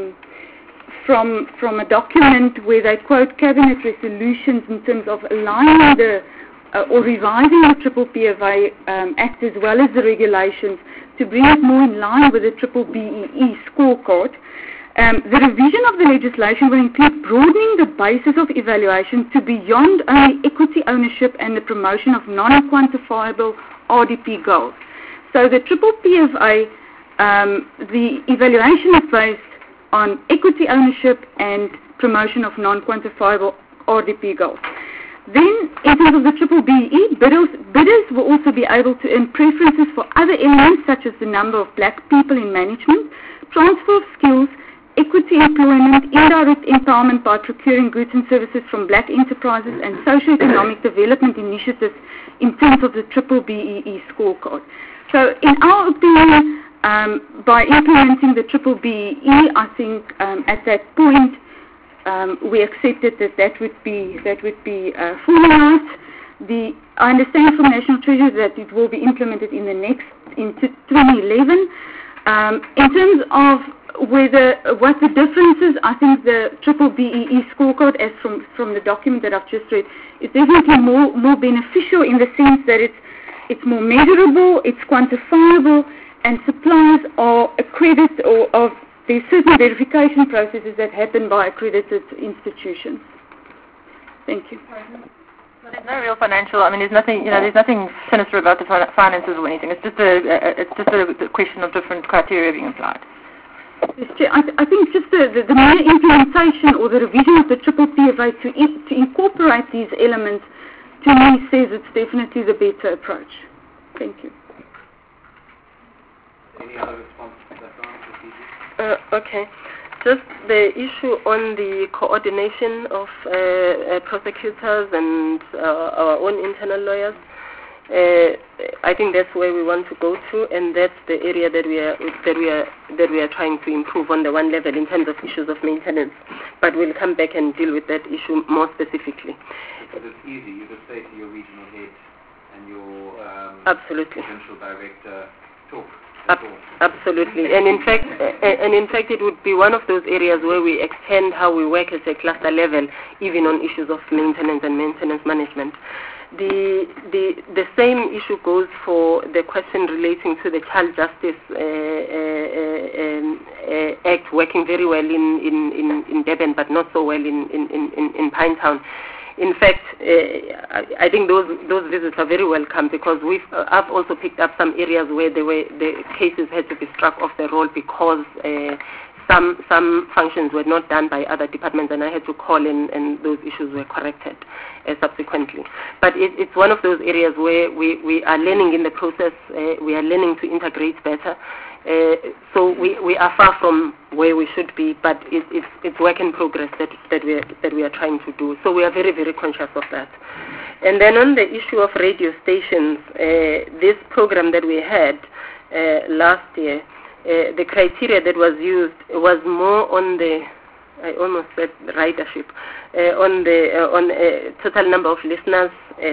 a document where they quote cabinet resolutions in terms of aligning or revising the Triple PFA Act as well as the regulations to bring it more in line with the Triple BEE scorecard. The revision of the legislation will include broadening the basis of evaluation to beyond only equity ownership and the promotion of non-quantifiable RDP goals. So the Triple PFA, the evaluation is based on equity ownership and promotion of non-quantifiable RDP goals. Then, in terms of the Triple BEE, bidders will also be able to earn preferences for other elements such as the number of black people in management, transfer of skills, equity employment, indirect empowerment by procuring goods and services from black enterprises, and socio-economic development initiatives in terms of the Triple BEE scorecard. So, in our opinion, by implementing the Triple BEE, I think at that point we accepted that would be formalized. I understand from National Treasury that it will be implemented in 2011. In terms of what the difference is, I think the Triple BEE scorecard, as from the document that I've just read, is definitely more beneficial in the sense that it's more measurable, it's quantifiable, and suppliers are accredited, or there's certain verification processes that happen by accredited institutions. Thank you. So there's no real financial. I mean, there's nothing sinister about the finances or anything. It's just a question of different criteria being applied. I think just the mere implementation or the revision of the triple PFA to incorporate these elements, to me, says it's definitely the better approach. Thank you. Any other responses to that, okay. Just the issue on the coordination of prosecutors and our own internal lawyers. I think that's where we want to go to, and that's the area that we are trying to improve on the one level in terms of issues of maintenance. But we'll come back and deal with that issue more specifically. Because it's easy. You just say to your regional head and your absolutely provincial director, talk. Absolutely, and in fact, it would be one of those areas where we extend how we work at a cluster level, even on issues of maintenance and maintenance management. The same issue goes for the question relating to the Child Justice Act, working very well in Durban, but not so well in Pinetown. In fact, I think those visits are very welcome, because I've also picked up some areas where the cases had to be struck off the roll because some functions were not done by other departments, and I had to call in, and those issues were corrected subsequently. But it's one of those areas where we are learning in the process. We are learning to integrate better. So we are far from where we should be, but it's work in progress that we are trying to do. So we are very, very conscious of that. And then on the issue of radio stations, this program that we had last year, the criteria that was used was more on the, I almost said ridership, on total number of listeners,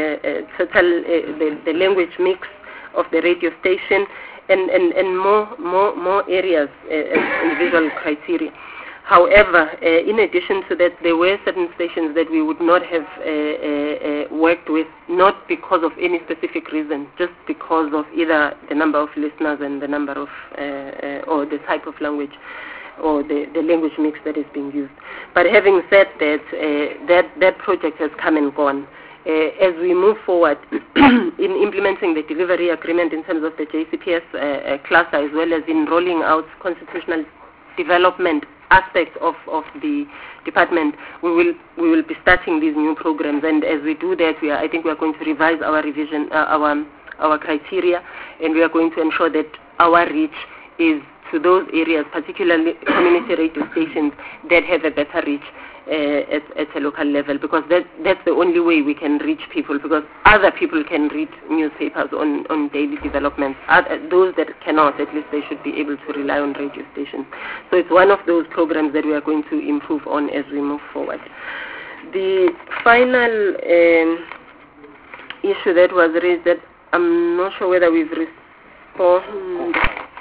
the language mix of the radio station, and more areas and visual criteria. However, in addition to that, there were certain stations that we would not have worked with, not because of any specific reason, just because of either the number of listeners and the number of, or the type of language, or the language mix that is being used. But having said that, that project has come and gone. As we move forward in implementing the delivery agreement in terms of the JCPS cluster, as well as in rolling out constitutional development aspects of the department, we will be starting these new programs. And as we do that, I think we are going to revise our revision, our criteria, and we are going to ensure that our reach is to those areas, particularly community radio stations that have a better reach at a local level, because that's the only way we can reach people, because other people can read newspapers on daily developments. Those that cannot, at least they should be able to rely on radio stations. So it's one of those programs that we are going to improve on as we move forward. The final issue that was raised, that I'm not sure whether we've responded,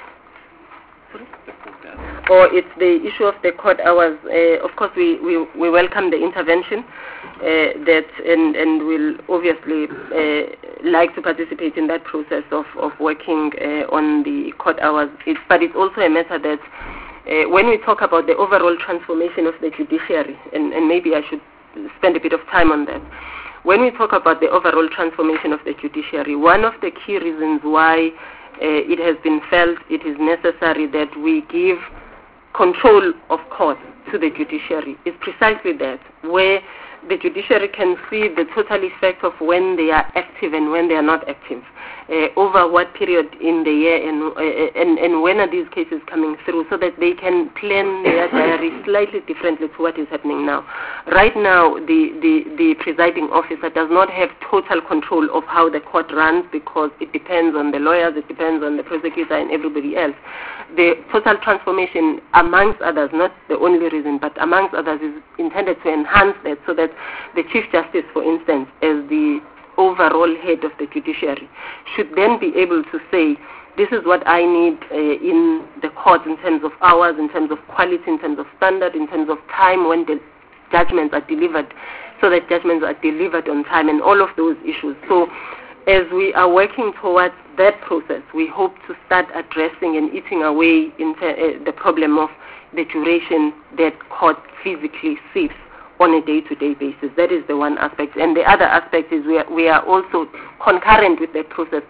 or it's the issue of the court hours. Of course, we welcome the intervention and will obviously like to participate in that process of working on the court hours. But it's also a matter that when we talk about the overall transformation of the judiciary, and maybe I should spend a bit of time on that. When we talk about the overall transformation of the judiciary, one of the key reasons why it has been felt it is necessary that we give control of courts to the judiciary is precisely that, where the judiciary can see the total effect of when they are active and when they are not active, over what period in the year, and when are these cases coming through, so that they can plan their diary slightly differently to what is happening now. Right now, the presiding officer does not have total control of how the court runs, because it depends on the lawyers, it depends on the prosecutor and everybody else. The total transformation, amongst others, not the only reason, but amongst others, is intended to enhance that, so that the Chief Justice, for instance, as the overall head of the judiciary, should then be able to say, this is what I need in the court in terms of hours, in terms of quality, in terms of standard, in terms of time when the judgments are delivered, so that judgments are delivered on time, and all of those issues. So as we are working towards that process, we hope to start addressing and eating away into the problem of the duration that court physically sits on a day-to-day basis. That is the one aspect. And the other aspect is we are also concurrent with the process,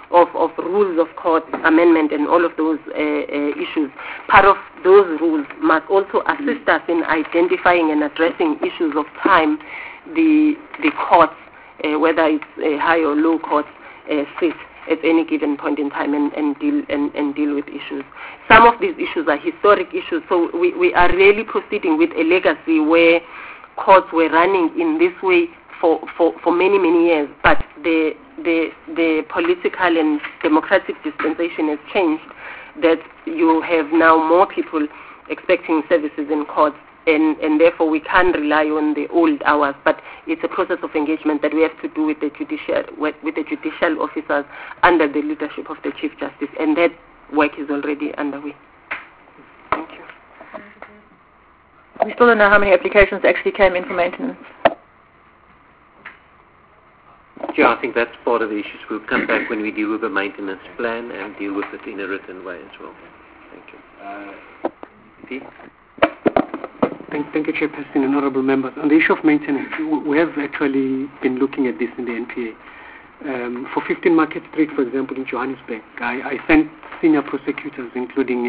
of rules of court amendment and all of those issues. Part of those rules must also assist us in identifying and addressing issues of time the courts, whether it's a high or low court, sit at any given point in time and deal with issues. Some of these issues are historic issues, so we are really proceeding with a legacy where courts were running in this way for many years, but the political and democratic dispensation has changed, that you have now more people expecting services in courts, and therefore we can't rely on the old hours, but it's a process of engagement that we have to do with the judicial officers under the leadership of the Chief Justice, and that work is already underway. Thank you. We still don't know how many applications actually came in for maintenance. Yeah, I think that's part of the issues. We'll come back when we deal with the maintenance plan and deal with it in a written way as well. Thank you. Pete? Thank you, Chairperson and honourable members. On the issue of maintenance, we have actually been looking at this in the NPA. For 15 Market Street, for example, in Johannesburg, I sent senior prosecutors, including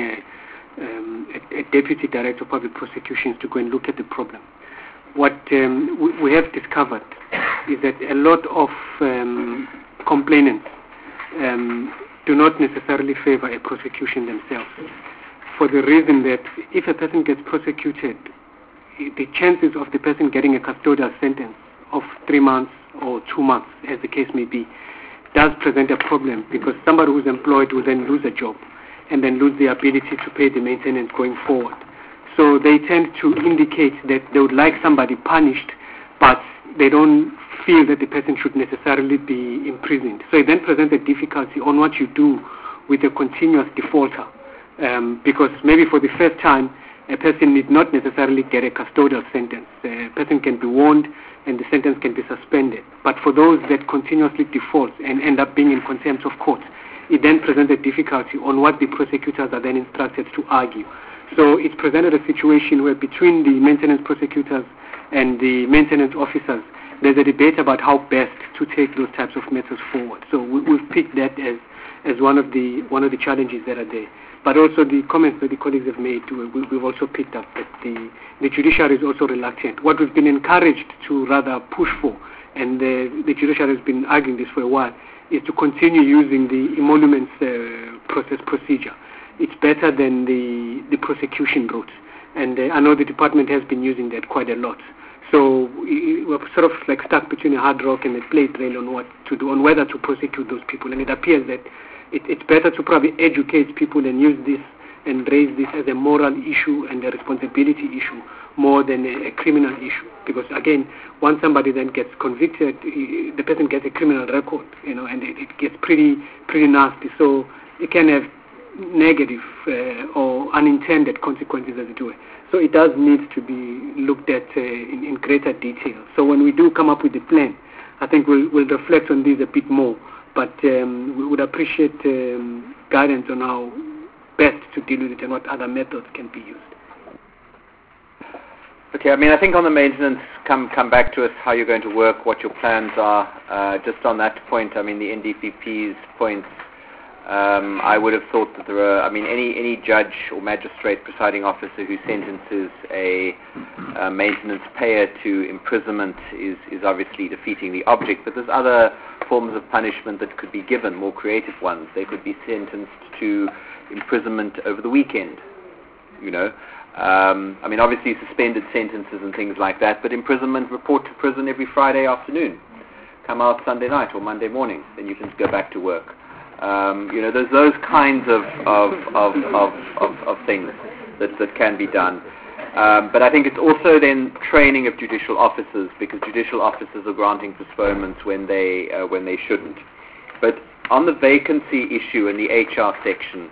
a deputy director of public prosecutions, to go and look at the problem. What we have discovered is that a lot of complainants do not necessarily favour a prosecution themselves, for the reason that if a person gets prosecuted, the chances of the person getting a custodial sentence of 3 months or 2 months, as the case may be, does present a problem, because somebody who's employed will then lose a job and then lose the ability to pay the maintenance going forward. So they tend to indicate that they would like somebody punished, but they don't feel that the person should necessarily be imprisoned. So it then presents a difficulty on what you do with a continuous defaulter, because maybe for the first time, a person need not necessarily get a custodial sentence. A person can be warned and the sentence can be suspended. But for those that continuously default and end up being in contempt of court, it then presents a difficulty on what the prosecutors are then instructed to argue. So it presented a situation where between the maintenance prosecutors and the maintenance officers, there's a debate about how best to take those types of matters forward. So we've picked that as one of the challenges that are there. But also the comments that the colleagues have made, we've also picked up that the judiciary is also reluctant. What we've been encouraged to rather push for, and the judiciary has been arguing this for a while, is to continue using the emoluments procedure. It's better than the prosecution route. And I know the department has been using that quite a lot. So we're sort of like stuck between a hard rock and a plate rail on what to do, on whether to prosecute those people. And it appears that it's better to probably educate people and use this and raise this as a moral issue and a responsibility issue more than a criminal issue. Because again, once somebody then gets convicted, the person gets a criminal record, and it gets pretty nasty. So it can have negative or unintended consequences, as it were. So it does need to be looked at in greater detail. So when we do come up with the plan, I think we'll reflect on this a bit more. But we would appreciate guidance on how best to deal with it and what other methods can be used. Okay, I think on the maintenance, come back to us how you're going to work, what your plans are. Just on that point, the NDPP's points, I would have thought that there are, any judge or magistrate presiding officer who sentences a maintenance payer to imprisonment is obviously defeating the object, but there's other forms of punishment that could be given, more creative ones. They could be sentenced to imprisonment over the weekend, obviously suspended sentences and things like that, but imprisonment, report to prison every Friday afternoon. Come out Sunday night or Monday morning, then you can go back to work. There's those kinds of things that can be done. But I think it's also then training of judicial officers, because judicial officers are granting postponements when they shouldn't. But on the vacancy issue in the HR section,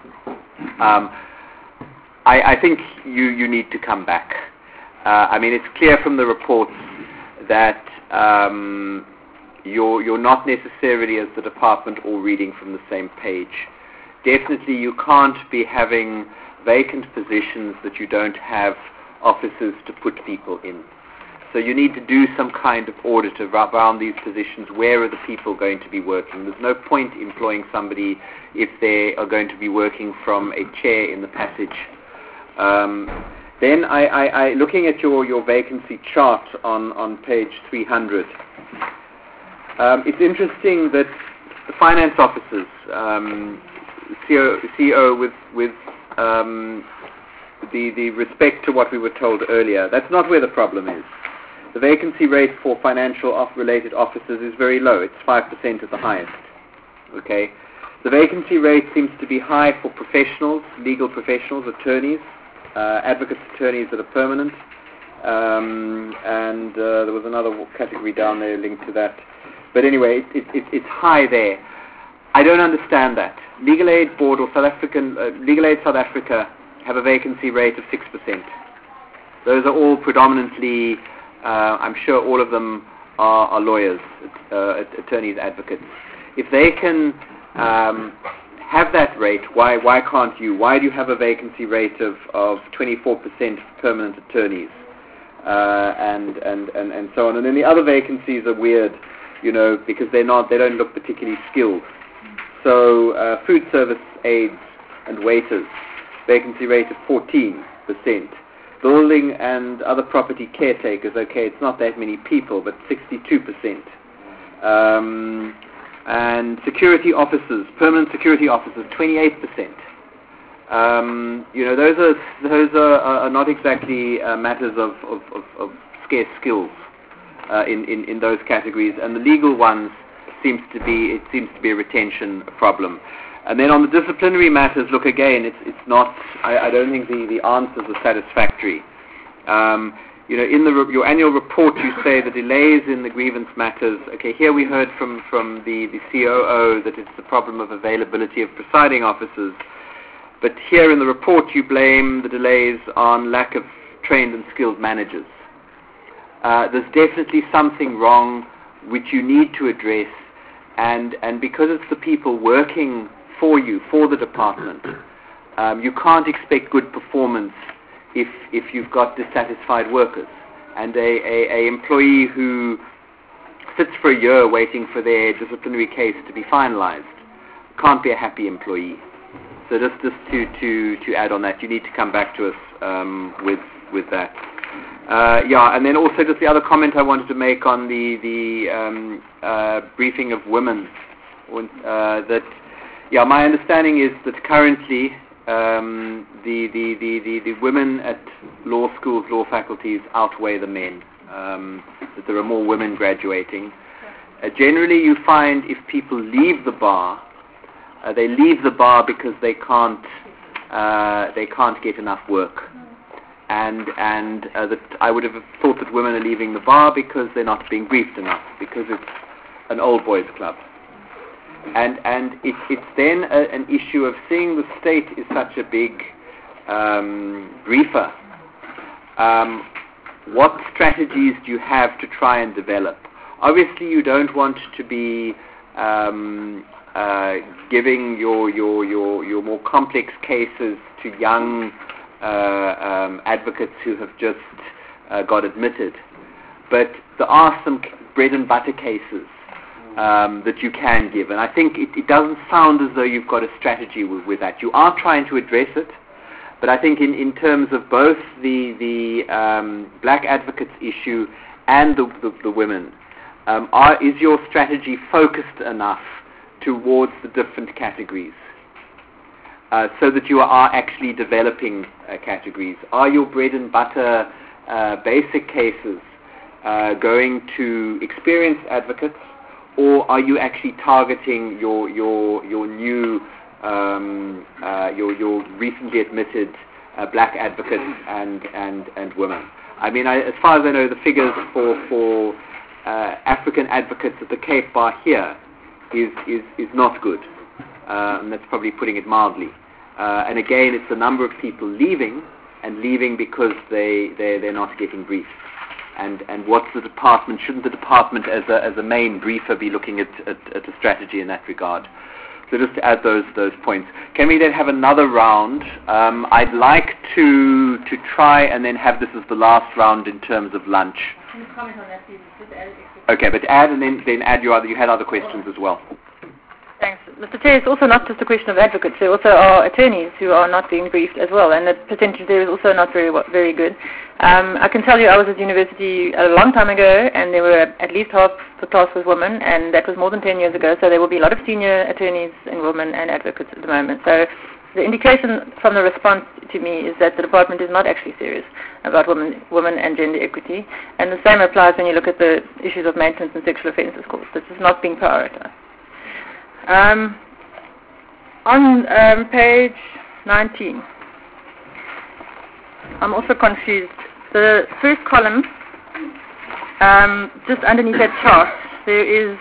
I think you need to come back. It's clear from the reports that you're not necessarily, as the department, all reading from the same page. Definitely you can't be having vacant positions that you don't have officers to put people in. So you need to do some kind of audit around these positions. Where are the people going to be working? There's no point employing somebody if they are going to be working from a chair in the passage. Then I looking at your vacancy chart on page 300, it's interesting that the finance officers, CEO with the respect to what we were told earlier, that's not where the problem is. The vacancy rate for financial-related officers is very low. It's 5% at the highest. Okay, the vacancy rate seems to be high for professionals, legal professionals, attorneys, advocates, attorneys that are permanent, and there was another category down there linked to that. But anyway, it's high there. I don't understand that. Legal Aid Board or Legal Aid South Africa have a vacancy rate of 6%. Those are all predominantly, I'm sure all of them are lawyers, attorneys, advocates. If they can have that rate, why can't you? Why do you have a vacancy rate of 24% for permanent attorneys, and so on? And then the other vacancies are weird, because they don't look particularly skilled. So food service aides and waiters, vacancy rate of 14%. Building and other property caretakers, okay, it's not that many people, but 62%. And security officers, permanent security officers, 28%. Those are not exactly matters of scarce skills in those categories, and the legal ones seems to be a retention problem. And then on the disciplinary matters, look again, it's not. I don't think the answers are satisfactory. In your annual report, you say the delays in the grievance matters. Okay, here we heard from the COO that it's the problem of availability of presiding officers. But here in the report, you blame the delays on lack of trained and skilled managers. There's definitely something wrong which you need to address, and because it's the people working for you, for the department, you can't expect good performance if you've got dissatisfied workers. And a employee who sits for a year waiting for their disciplinary case to be finalized can't be a happy employee. So just to add on that, you need to come back to us with that. And then also just the other comment I wanted to make on the briefing of women, my understanding is that currently the women at law schools, law faculties outweigh the men, that there are more women graduating. Generally you find if people leave the bar, they leave the bar because they can't get enough work. And that I would have thought that women are leaving the bar because they're not being briefed enough, because it's an old boys club. And it's then an issue of seeing the state is such a big briefer. What strategies do you have to try and develop? Obviously, you don't want to be giving your more complex cases to young advocates who have just got admitted. But there are some bread and butter cases that you can give, and I think it doesn't sound as though you've got a strategy with that. You are trying to address it, but I think in terms of both the black advocates issue and the women, is your strategy focused enough towards the different categories so that you are actually developing categories? Are your bread and butter basic cases going to experienced advocates, or are you actually targeting your new your recently admitted black advocates and women? I mean, as far as I know, the figures for African advocates at the Cape Bar here is not good, and that's probably putting it mildly. And again, it's the number of people leaving because they're not getting briefed. And what's the department? Shouldn't the department as a main briefer be looking at a strategy in that regard? So just to add those points. Can we then have another round? I'd like to try and then have this as the last round in terms of lunch. Can you comment on that, please? Just add Okay, but add and then add you had other questions as well. Thanks. Mr. Chair, it's also not just a question of advocates. There also are attorneys who are not being briefed as well, and the percentage there is also not very good. I can tell you I was at university a long time ago, and there were at least half the class was women, and that was more than 10 years ago, so there will be a lot of senior attorneys and women and advocates at the moment. So the indication from the response to me is that the department is not actually serious about women and gender equity, and the same applies when you look at the issues of maintenance and sexual offences courts. This is not being prioritised. On page 19, I'm also confused. The first column, just underneath that chart, you're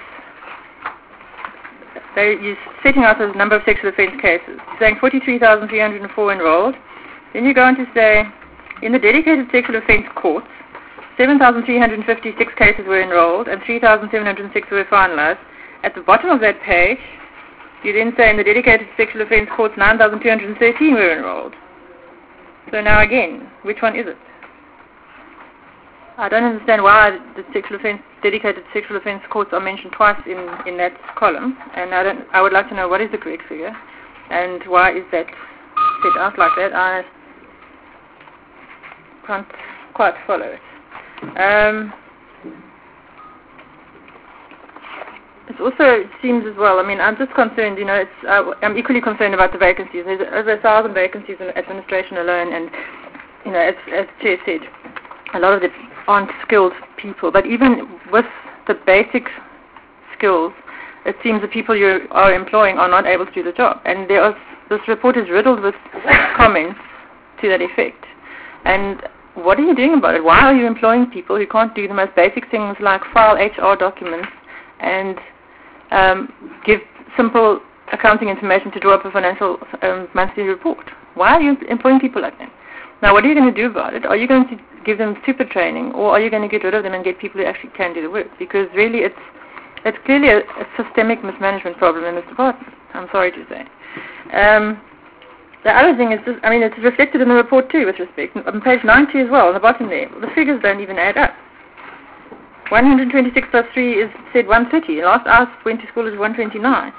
setting out the number of sexual offence cases, saying 43,304 enrolled. Then you go on to say, in the dedicated sexual offence courts, 7,356 cases were enrolled and 3,706 were finalised. At the bottom of that page, you then say in the dedicated sexual offence courts, 9,213 were enrolled. So now again, which one is it? I don't understand why the dedicated sexual offence courts are mentioned twice in that column, and I would like to know what is the correct figure, and why is that set out like that. I can't quite follow it. It seems as well, I'm just concerned, I'm equally concerned about the vacancies. There's over 1,000 vacancies in administration alone, and, as Chair said, a lot of them aren't skilled people. But even with the basic skills, it seems the people you are employing are not able to do the job. And this report is riddled with comments to that effect. And what are you doing about it? Why are you employing people who can't do the most basic things like file HR documents and give simple accounting information to draw up a financial monthly report? Why are you employing people like that? Now, what are you going to do about it? Are you going to give them super training, or are you going to get rid of them and get people who actually can do the work? Because really, it's clearly a systemic mismanagement problem in this department, I'm sorry to say. The other thing is, it's reflected in the report too, with respect. On page 90 as well, on the bottom there, the figures don't even add up. 126 plus 3 is said 130. Last I went to school is 129.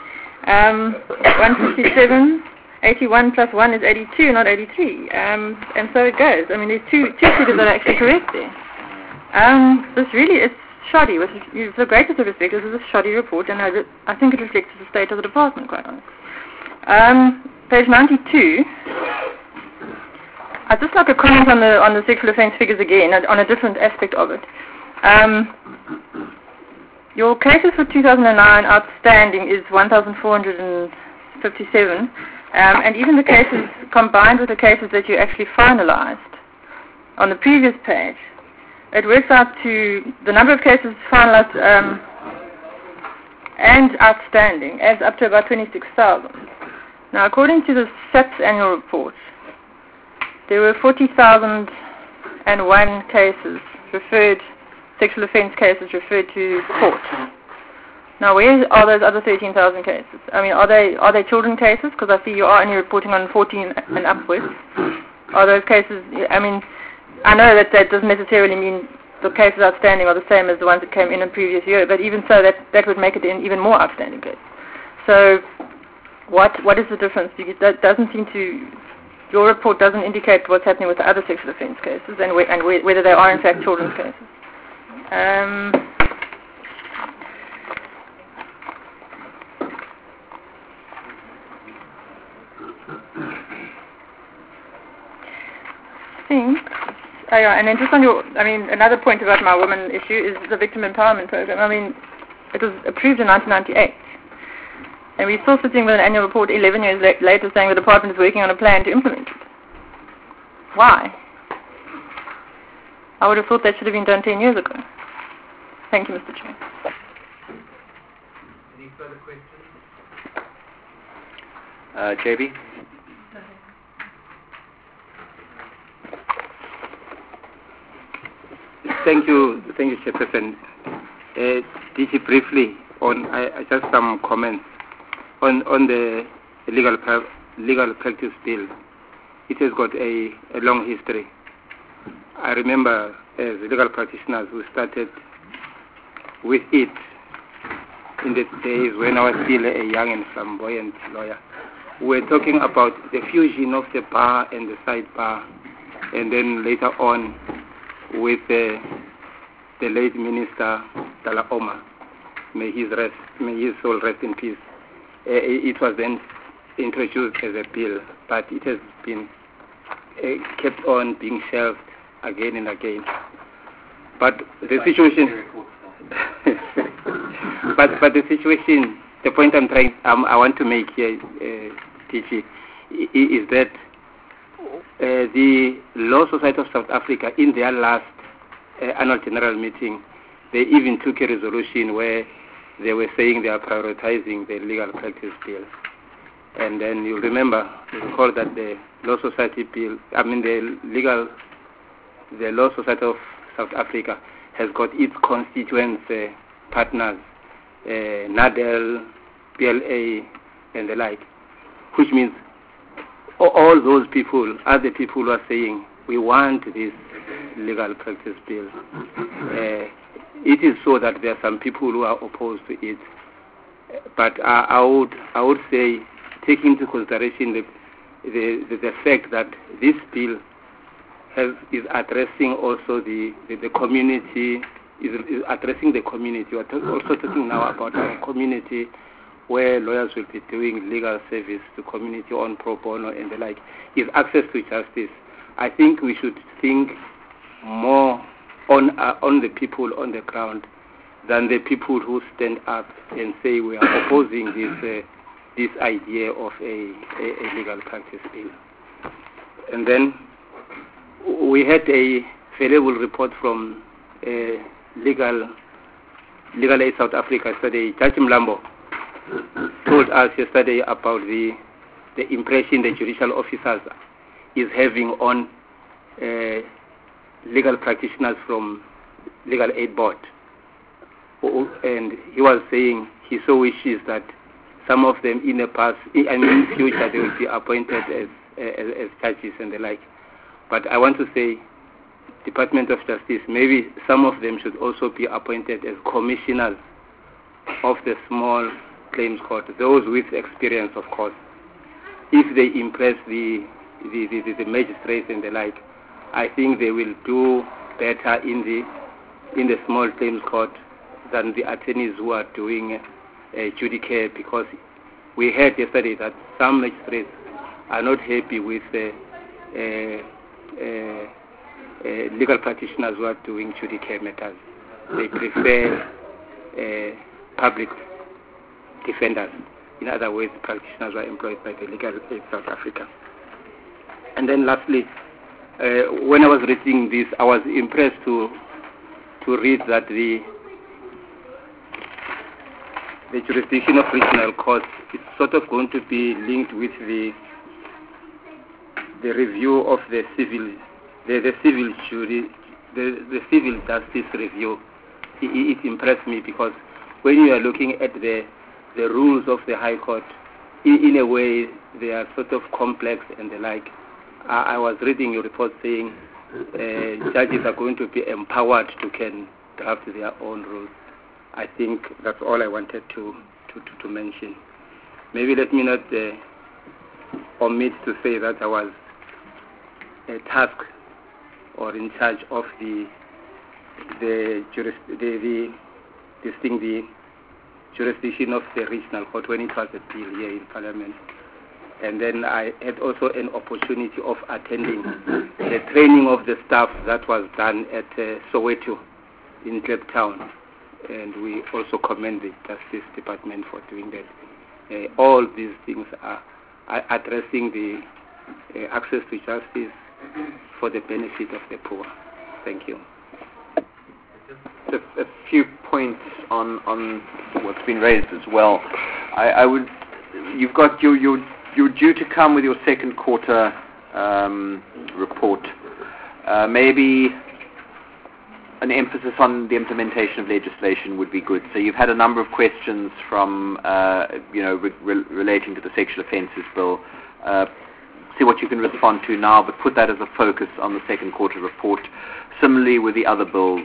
157, 81 plus 1 is 82, not 83. And so it goes. There's two figures that are actually correct there. This really is shoddy. With the greatest of respect, this is a shoddy report, and I think it reflects the state of the department, quite honestly. Page 92. I'd just like a comment on the sexual offence figures again, on a different aspect of it. Your cases for 2009 outstanding is 1,457, and even the cases combined with the cases that you actually finalised on the previous page, it works out to the number of cases finalised and outstanding adds up to about 26,000. Now, according to the SAPS annual report, there were 40,001 cases sexual offence cases referred to court. Now, where are those other 13,000 cases? Are they children cases? Because I see you are only reporting on 14 and upwards. Are those cases? I know that doesn't necessarily mean the cases outstanding are the same as the ones that came in a previous year, but even so, that would make it an even more outstanding case. So, what is the difference? Because that doesn't seem to. Your report doesn't indicate what's happening with the other sexual offence cases and whether they are in fact children's cases. I think, and then just on another point about my women issue is the victim empowerment program. It was approved in 1998, and we're still sitting with an annual report 11 years later saying the department is working on a plan to implement it. Why? I would have thought that should have been done 10 years ago. Thank you, Mr. Chair. Any further questions? JB? Thank you, Chairperson. DG, briefly, I just some comments. on the legal practice bill, it has got a long history. I remember as legal practitioners who started with it in the days when I was still a young and flamboyant lawyer. We were talking about the fusion of the bar and the sidebar, and then later on with the late Minister Dala Oma. May his soul rest in peace. It was then introduced as a bill, but it has been kept on being shelved again and again. But the situation, but the situation, the point I want to make here, TG, is that the Law Society of South Africa, in their last annual general meeting, they even took a resolution where they were saying they are prioritizing the legal practice bill. And then you recall that the Law Society bill, the Law Society of South Africa has got its constituent partners, NADEL, PLA, and the like, which means all those people are the people who are saying we want this legal practice bill. It is so that there are some people who are opposed to it, but I would say, take into consideration the fact that this bill is addressing also the community, is addressing the community. We are also talking now about our community, where lawyers will be doing legal service to community on pro bono and the like, is access to justice. I think we should think more on the people on the ground than the people who stand up and say we are opposing this idea of a legal practice bill. And then we had a valuable report from Legal Aid South Africa yesterday. Judge Mlambo told us yesterday about the impression the judicial officers is having on legal practitioners from Legal Aid Board. And he was saying he so wishes that some of them in the past, in future, they will be appointed as judges and the like. But I want to say, Department of Justice, maybe some of them should also be appointed as commissioners of the small claims court, those with experience, of course. If they impress the magistrates and the like, I think they will do better in the small claims court than the attorneys who are doing judicare, because we heard yesterday that some magistrates are not happy with legal practitioners who are doing judicare matters. They prefer public defenders. In other words, practitioners who are employed by the Legal Aid South Africa. And then lastly, when I was reading this, I was impressed to read that the jurisdiction of regional courts is sort of going to be linked with the review of the civil justice review. It impressed me, because when you are looking at the rules of the High Court, in a way they are sort of complex and the like. I was reading your report saying judges are going to be empowered to can draft their own rules. I think that's all I wanted to mention. Maybe let me not omit to say that I was tasked or in charge of the jurisdiction of the regional court when it was a bill here in Parliament. And then I had also an opportunity of attending the training of the staff that was done at Soweto in Cape Town. And we also commend the Justice Department for doing that. All these things are addressing the access to justice for the benefit of the poor. Thank you. Just a few points on what's been raised as well. You've got you're due to come with your second quarter report. Maybe an emphasis on the implementation of legislation would be good. So you've had a number of questions from, relating to the Sexual Offences Bill. See what you can respond to now, but put that as a focus on the second quarter report. Similarly with the other bills,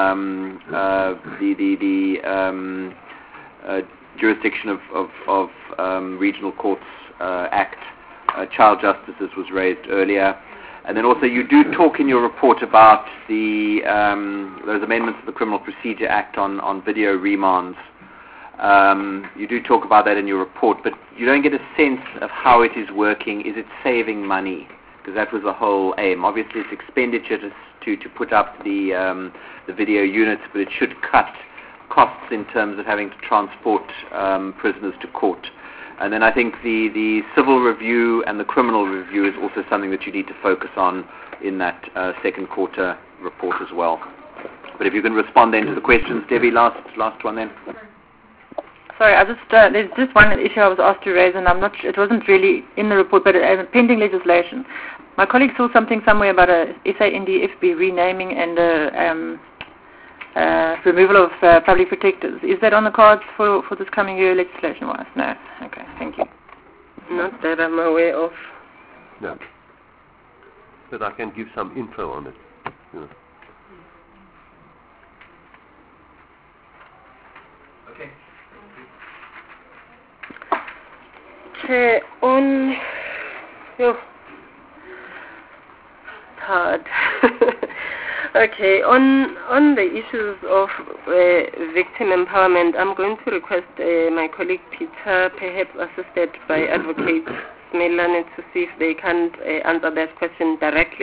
Jurisdiction of Regional Courts Act, Child Justices was raised earlier. And then also you do talk in your report about those amendments to the Criminal Procedure Act on video remands. You do talk about that in your report, but you don't get a sense of how it is working. Is it saving money? Because that was the whole aim. Obviously it's expenditure to put up the video units, but it should cut costs in terms of having to transport prisoners to court. And then I think the civil review and the criminal review is also something that you need to focus on in that second quarter report as well. But if you can respond then to the questions, Debbie, last one then. Sorry, there's just one issue I was asked to raise, and it wasn't really in the report, but pending legislation. My colleague saw something somewhere about a SANDFB renaming and removal of public protectors. Is that on the cards for this coming year legislation-wise? No? Okay, thank you. Not that I'm aware of. No. But I can give some info on it. Yeah. Okay. Okay, hard. Okay, on the issues of victim empowerment, I'm going to request my colleague Peter, perhaps assisted by Advocate Smelane, to see if they can answer that question directly.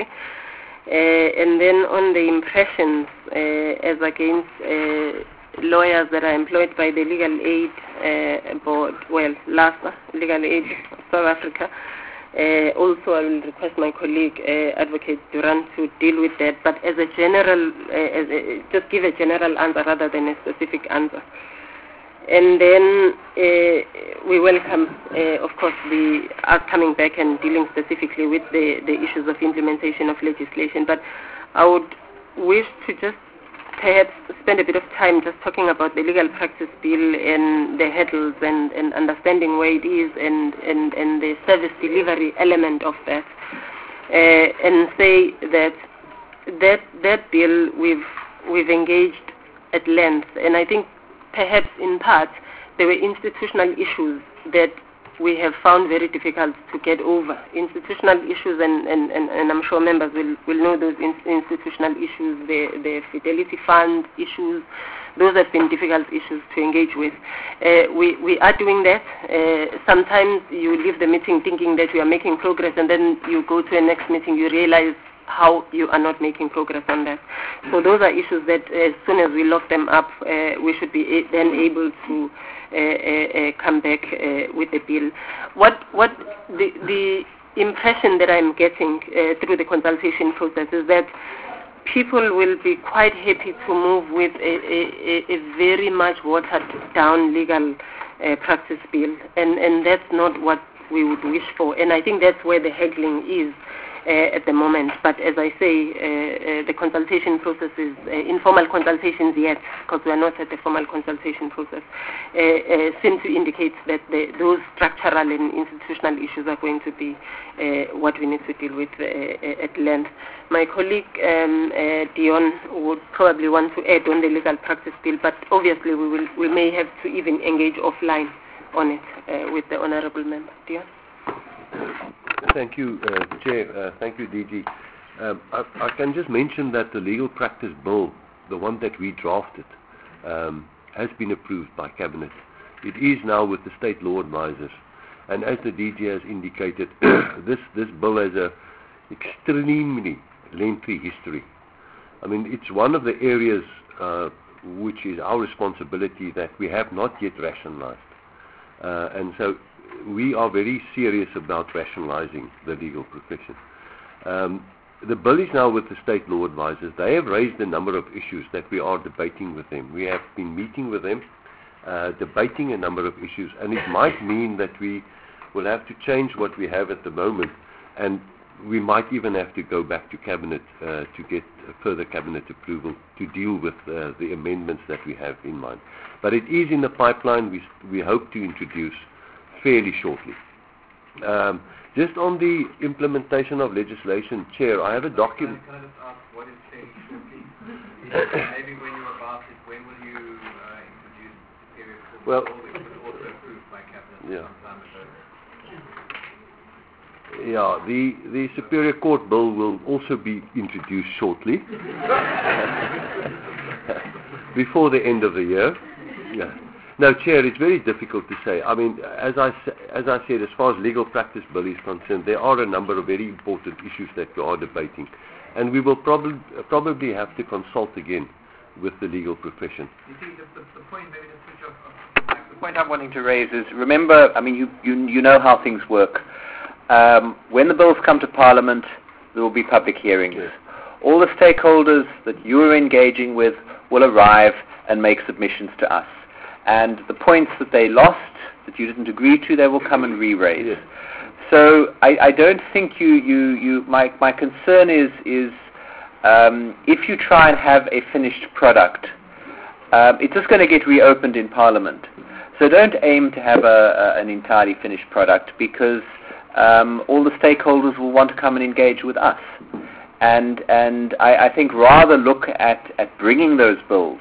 And then on the impressions as against lawyers that are employed by the Legal Aid Board, LASA, Legal Aid South Africa. Also, I will request my colleague, Advocate Durant, to deal with that, but as a general, just give a general answer rather than a specific answer. And then we welcome, of course, us coming back and dealing specifically with the issues of implementation of legislation. But I would wish to just perhaps spend a bit of time just talking about the legal practice bill and the hurdles and understanding where it is and the service delivery element of that, and say that bill we've engaged at length, and I think perhaps in part there were institutional issues that we have found very difficult to get over. Institutional issues, and I'm sure members will know those institutional issues, the Fidelity Fund issues. Those have been difficult issues to engage with. We are doing that. Sometimes you leave the meeting thinking that you are making progress, and then you go to a next meeting, you realize how you are not making progress on that. So those are issues that as soon as we lock them up, we should be then able to come back with the bill. What the impression that I'm getting through the consultation process is that people will be quite happy to move with a very much watered down legal practice bill, and that's not what we would wish for, and I think that's where the haggling is at the moment. But as I say, the consultation process is informal consultations yet, because we are not at the formal consultation process, seem to indicate that those structural and institutional issues are going to be what we need to deal with at length. My colleague Dion would probably want to add on the legal practice bill, but obviously we may have to even engage offline on it with the honourable member. Dion? Thank you, Chair. Thank you, DG. I can just mention that the legal practice bill, the one that we drafted, has been approved by Cabinet. It is now with the state law advisors. And as the DG has indicated, this bill has an extremely lengthy history. I mean, it's one of the areas which is our responsibility that we have not yet rationalized. And so we are very serious about rationalizing the legal profession. The bill is now with the state law advisors. They have raised a number of issues that we are debating with them. We have been meeting with them, debating a number of issues, and it might mean that we will have to change what we have at the moment and we might even have to go back to Cabinet to get further Cabinet approval to deal with the amendments that we have in mind. But it is in the pipeline. We hope to introduce fairly shortly. Just on the implementation of legislation, Chair, I have a document. Can I just ask what is fairly shortly? Maybe when you're about it, when will you introduce Superior Court Bill, which was also approved by Cabinet some time ago? Yeah, the Superior Court Bill will also be introduced shortly, before the end of the year. Yeah. No, Chair, it's very difficult to say. I mean, as I said, as far as legal practice bill is concerned, there are a number of very important issues that we are debating, and we will probably have to consult again with the legal profession. You see, the point, maybe to switch off. The point I'm wanting to raise is, remember, I mean, you know how things work. When the bills come to Parliament, there will be public hearings. Yes. All the stakeholders that you are engaging with will arrive and make submissions to us. And the points that they lost, that you didn't agree to, they will come and re-raise. Yes. So I don't think my concern is if you try and have a finished product, it's just going to get reopened in Parliament. So don't aim to have an entirely finished product, because all the stakeholders will want to come and engage with us. And I think rather look at bringing those bills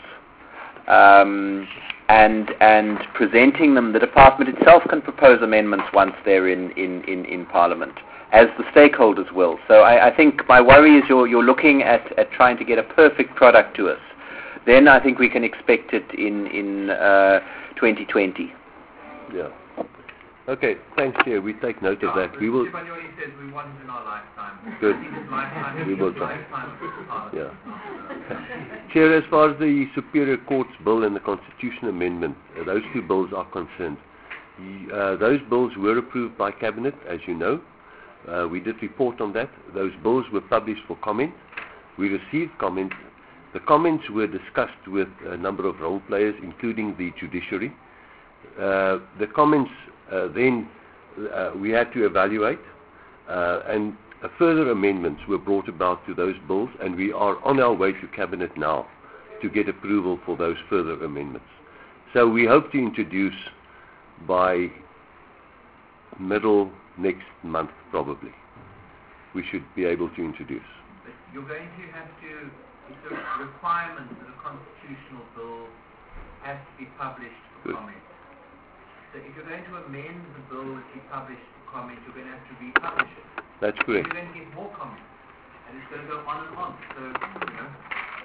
and presenting them. The department itself can propose amendments once they're in Parliament, as the stakeholders will. So I think my worry is you're looking at trying to get a perfect product to us. Then I think we can expect it in 2020. Yeah. Okay, thanks, Chair. We take note of that. We will. Everybody says we want it in our lifetime. Good. I think it's lifetime. We will. Lifetime of Parliament. Chair, as far as the Superior Court's bill and the Constitution Amendment, those two bills are concerned. Those bills were approved by Cabinet, as you know. We did report on that. Those bills were published for comment. We received comments. The comments were discussed with a number of role players, including the judiciary. The comments then we had to evaluate, and further amendments were brought about to those bills, and we are on our way to Cabinet now to get approval for those further amendments. So we hope to introduce by middle next month, probably. We should be able to introduce. But you're going to have to, it's a requirement that a constitutional bill has to be published for comment. So if you're going to amend the bill that you published for comment, you're going to have to republish it. That's correct. You're going to get more comments, and it's going to go on and on. So, you know,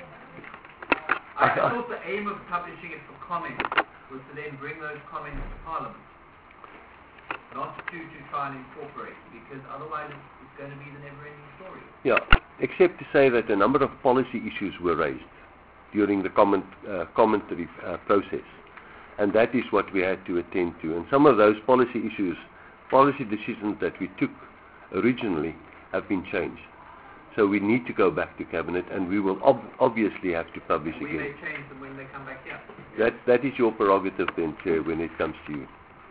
I thought the aim of publishing it for comment was to then bring those comments to Parliament, not to try and incorporate, because otherwise it's going to be the never-ending story. Yeah, except to say that a number of policy issues were raised during the commentary process. And that is what we had to attend to. And some of those policy decisions that we took originally have been changed. So we need to go back to Cabinet, and we will obviously have to publish again. We may change them when they come back here. That is your prerogative then, Chair, when it comes to you.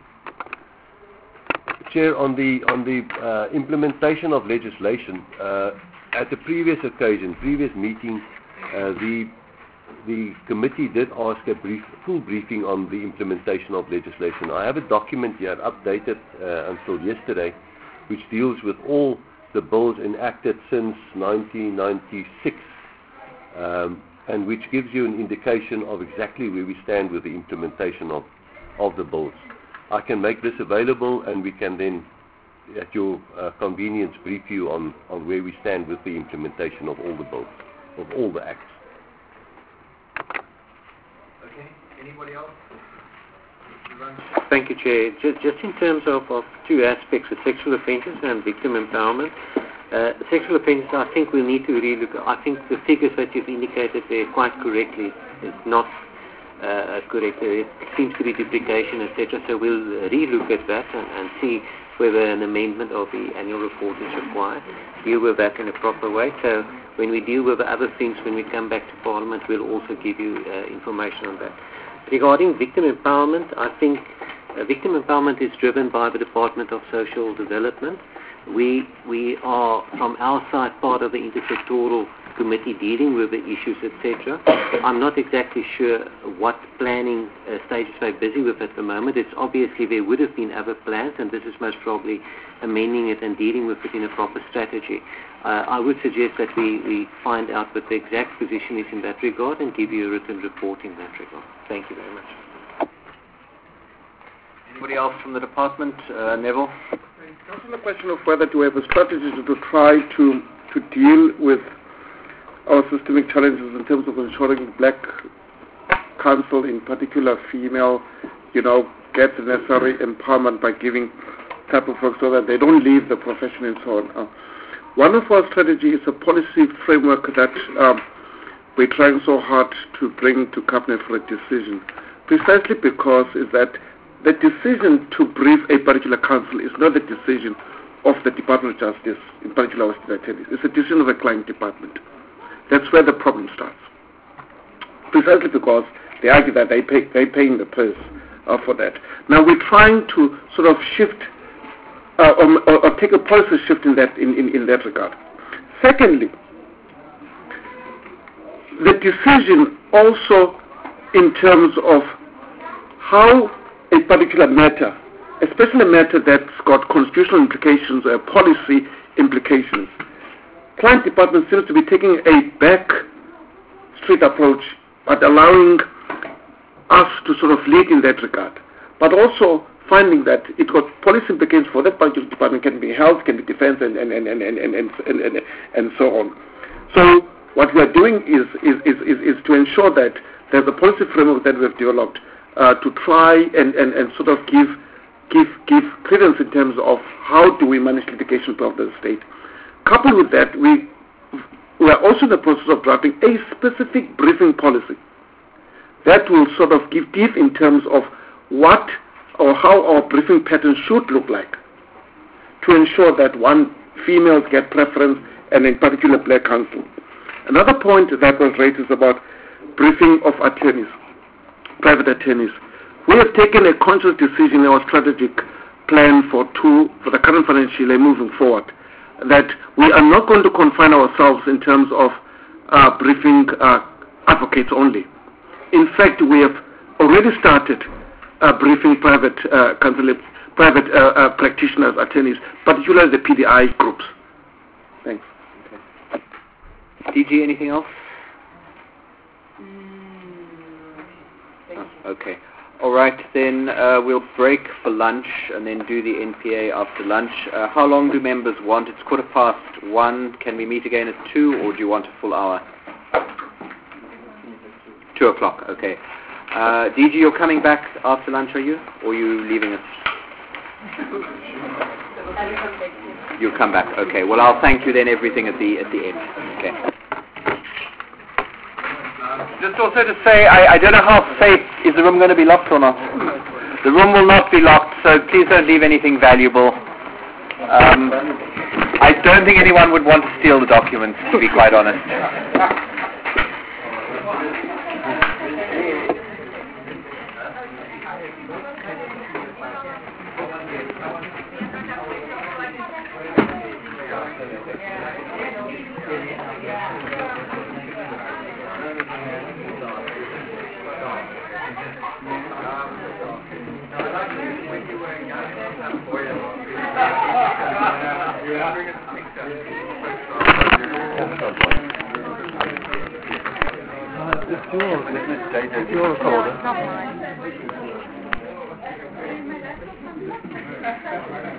Chair, on the implementation of legislation, at the previous meeting, the committee did ask a full briefing on the implementation of legislation. I have a document here updated until yesterday, which deals with all the bills enacted since 1996, and which gives you an indication of exactly where we stand with the implementation of the bills. I can make this available, and we can then, at your convenience, brief you on where we stand with the implementation of all the bills, of all the acts. Okay, anybody else? Thank you, Chair. Just in terms of two aspects, of sexual offences and victim empowerment. Sexual offences, I think we need to relook. I think the figures that you've indicated there quite correctly is not correct. It seems to be duplication, etc. So we'll relook at that and see whether an amendment of the annual report is required. Deal with that in a proper way. So when we deal with the other things, when we come back to Parliament, we'll also give you information on that. Regarding victim empowerment, I think victim empowerment is driven by the Department of Social Development. We are, from our side, part of the intersectoral committee dealing with the issues, etc. I'm not exactly sure what planning stages they're busy with at the moment. It's obviously there would have been other plans, and this is most probably amending it and dealing with it in a proper strategy. I would suggest that we find out what the exact position is in that regard and give you a written report in that regard. Thank you very much. Anybody else from the department? Neville? Just on the question of whether to have a strategy to try to deal with our systemic challenges in terms of ensuring black counsel, in particular female, get the necessary empowerment by giving type of work so that they don't leave the profession and so on. One of our strategies is a policy framework that we're trying so hard to bring to Cabinet for a decision, precisely because is that the decision to brief a particular council is not the decision of the Department of Justice, in particular our state attorneys. It's a decision of the client department. That's where the problem starts. Precisely because they argue that they're paying the purse for that. Now we're trying to sort of shift or take a policy shift in that regard. Secondly, the decision also in terms of how a particular matter, especially a matter that's got constitutional implications or policy implications, client department seems to be taking a back street approach, but allowing us to sort of lead in that regard, but also finding that it got policy implications for that particular department, can be health, can be defense, and so on. So what we are doing is to ensure that there's a policy framework that we have developed to try and sort of give credence in terms of how do we manage litigation of the state. Coupled with that, we are also in the process of drafting a specific briefing policy that will sort of give teeth in terms of what or how our briefing pattern should look like to ensure that females get preference and in particular black counsel. Another point that was raised is about briefing of attorneys, private attorneys. We have taken a conscious decision in our strategic plan for the current financial year moving forward that we are not going to confine ourselves in terms of briefing advocates only. In fact, we have already started briefing private practitioners, attorneys, particularly the PDI groups. Thanks. Okay. DG, anything else? Okay. All right, then we'll break for lunch and then do the NPA after lunch. How long do members want? It's 1:15. Can we meet again at 2, or do you want a full hour? 2 o'clock, okay. DG, you're coming back after lunch, are you? Or are you leaving us? You'll come back, okay. Well, I'll thank you then everything at the end. Okay. Just also to say, I don't know how safe, is the room going to be locked or not? The room will not be locked, so please don't leave anything valuable. I don't think anyone would want to steal the documents, to be quite honest. It's your recorder.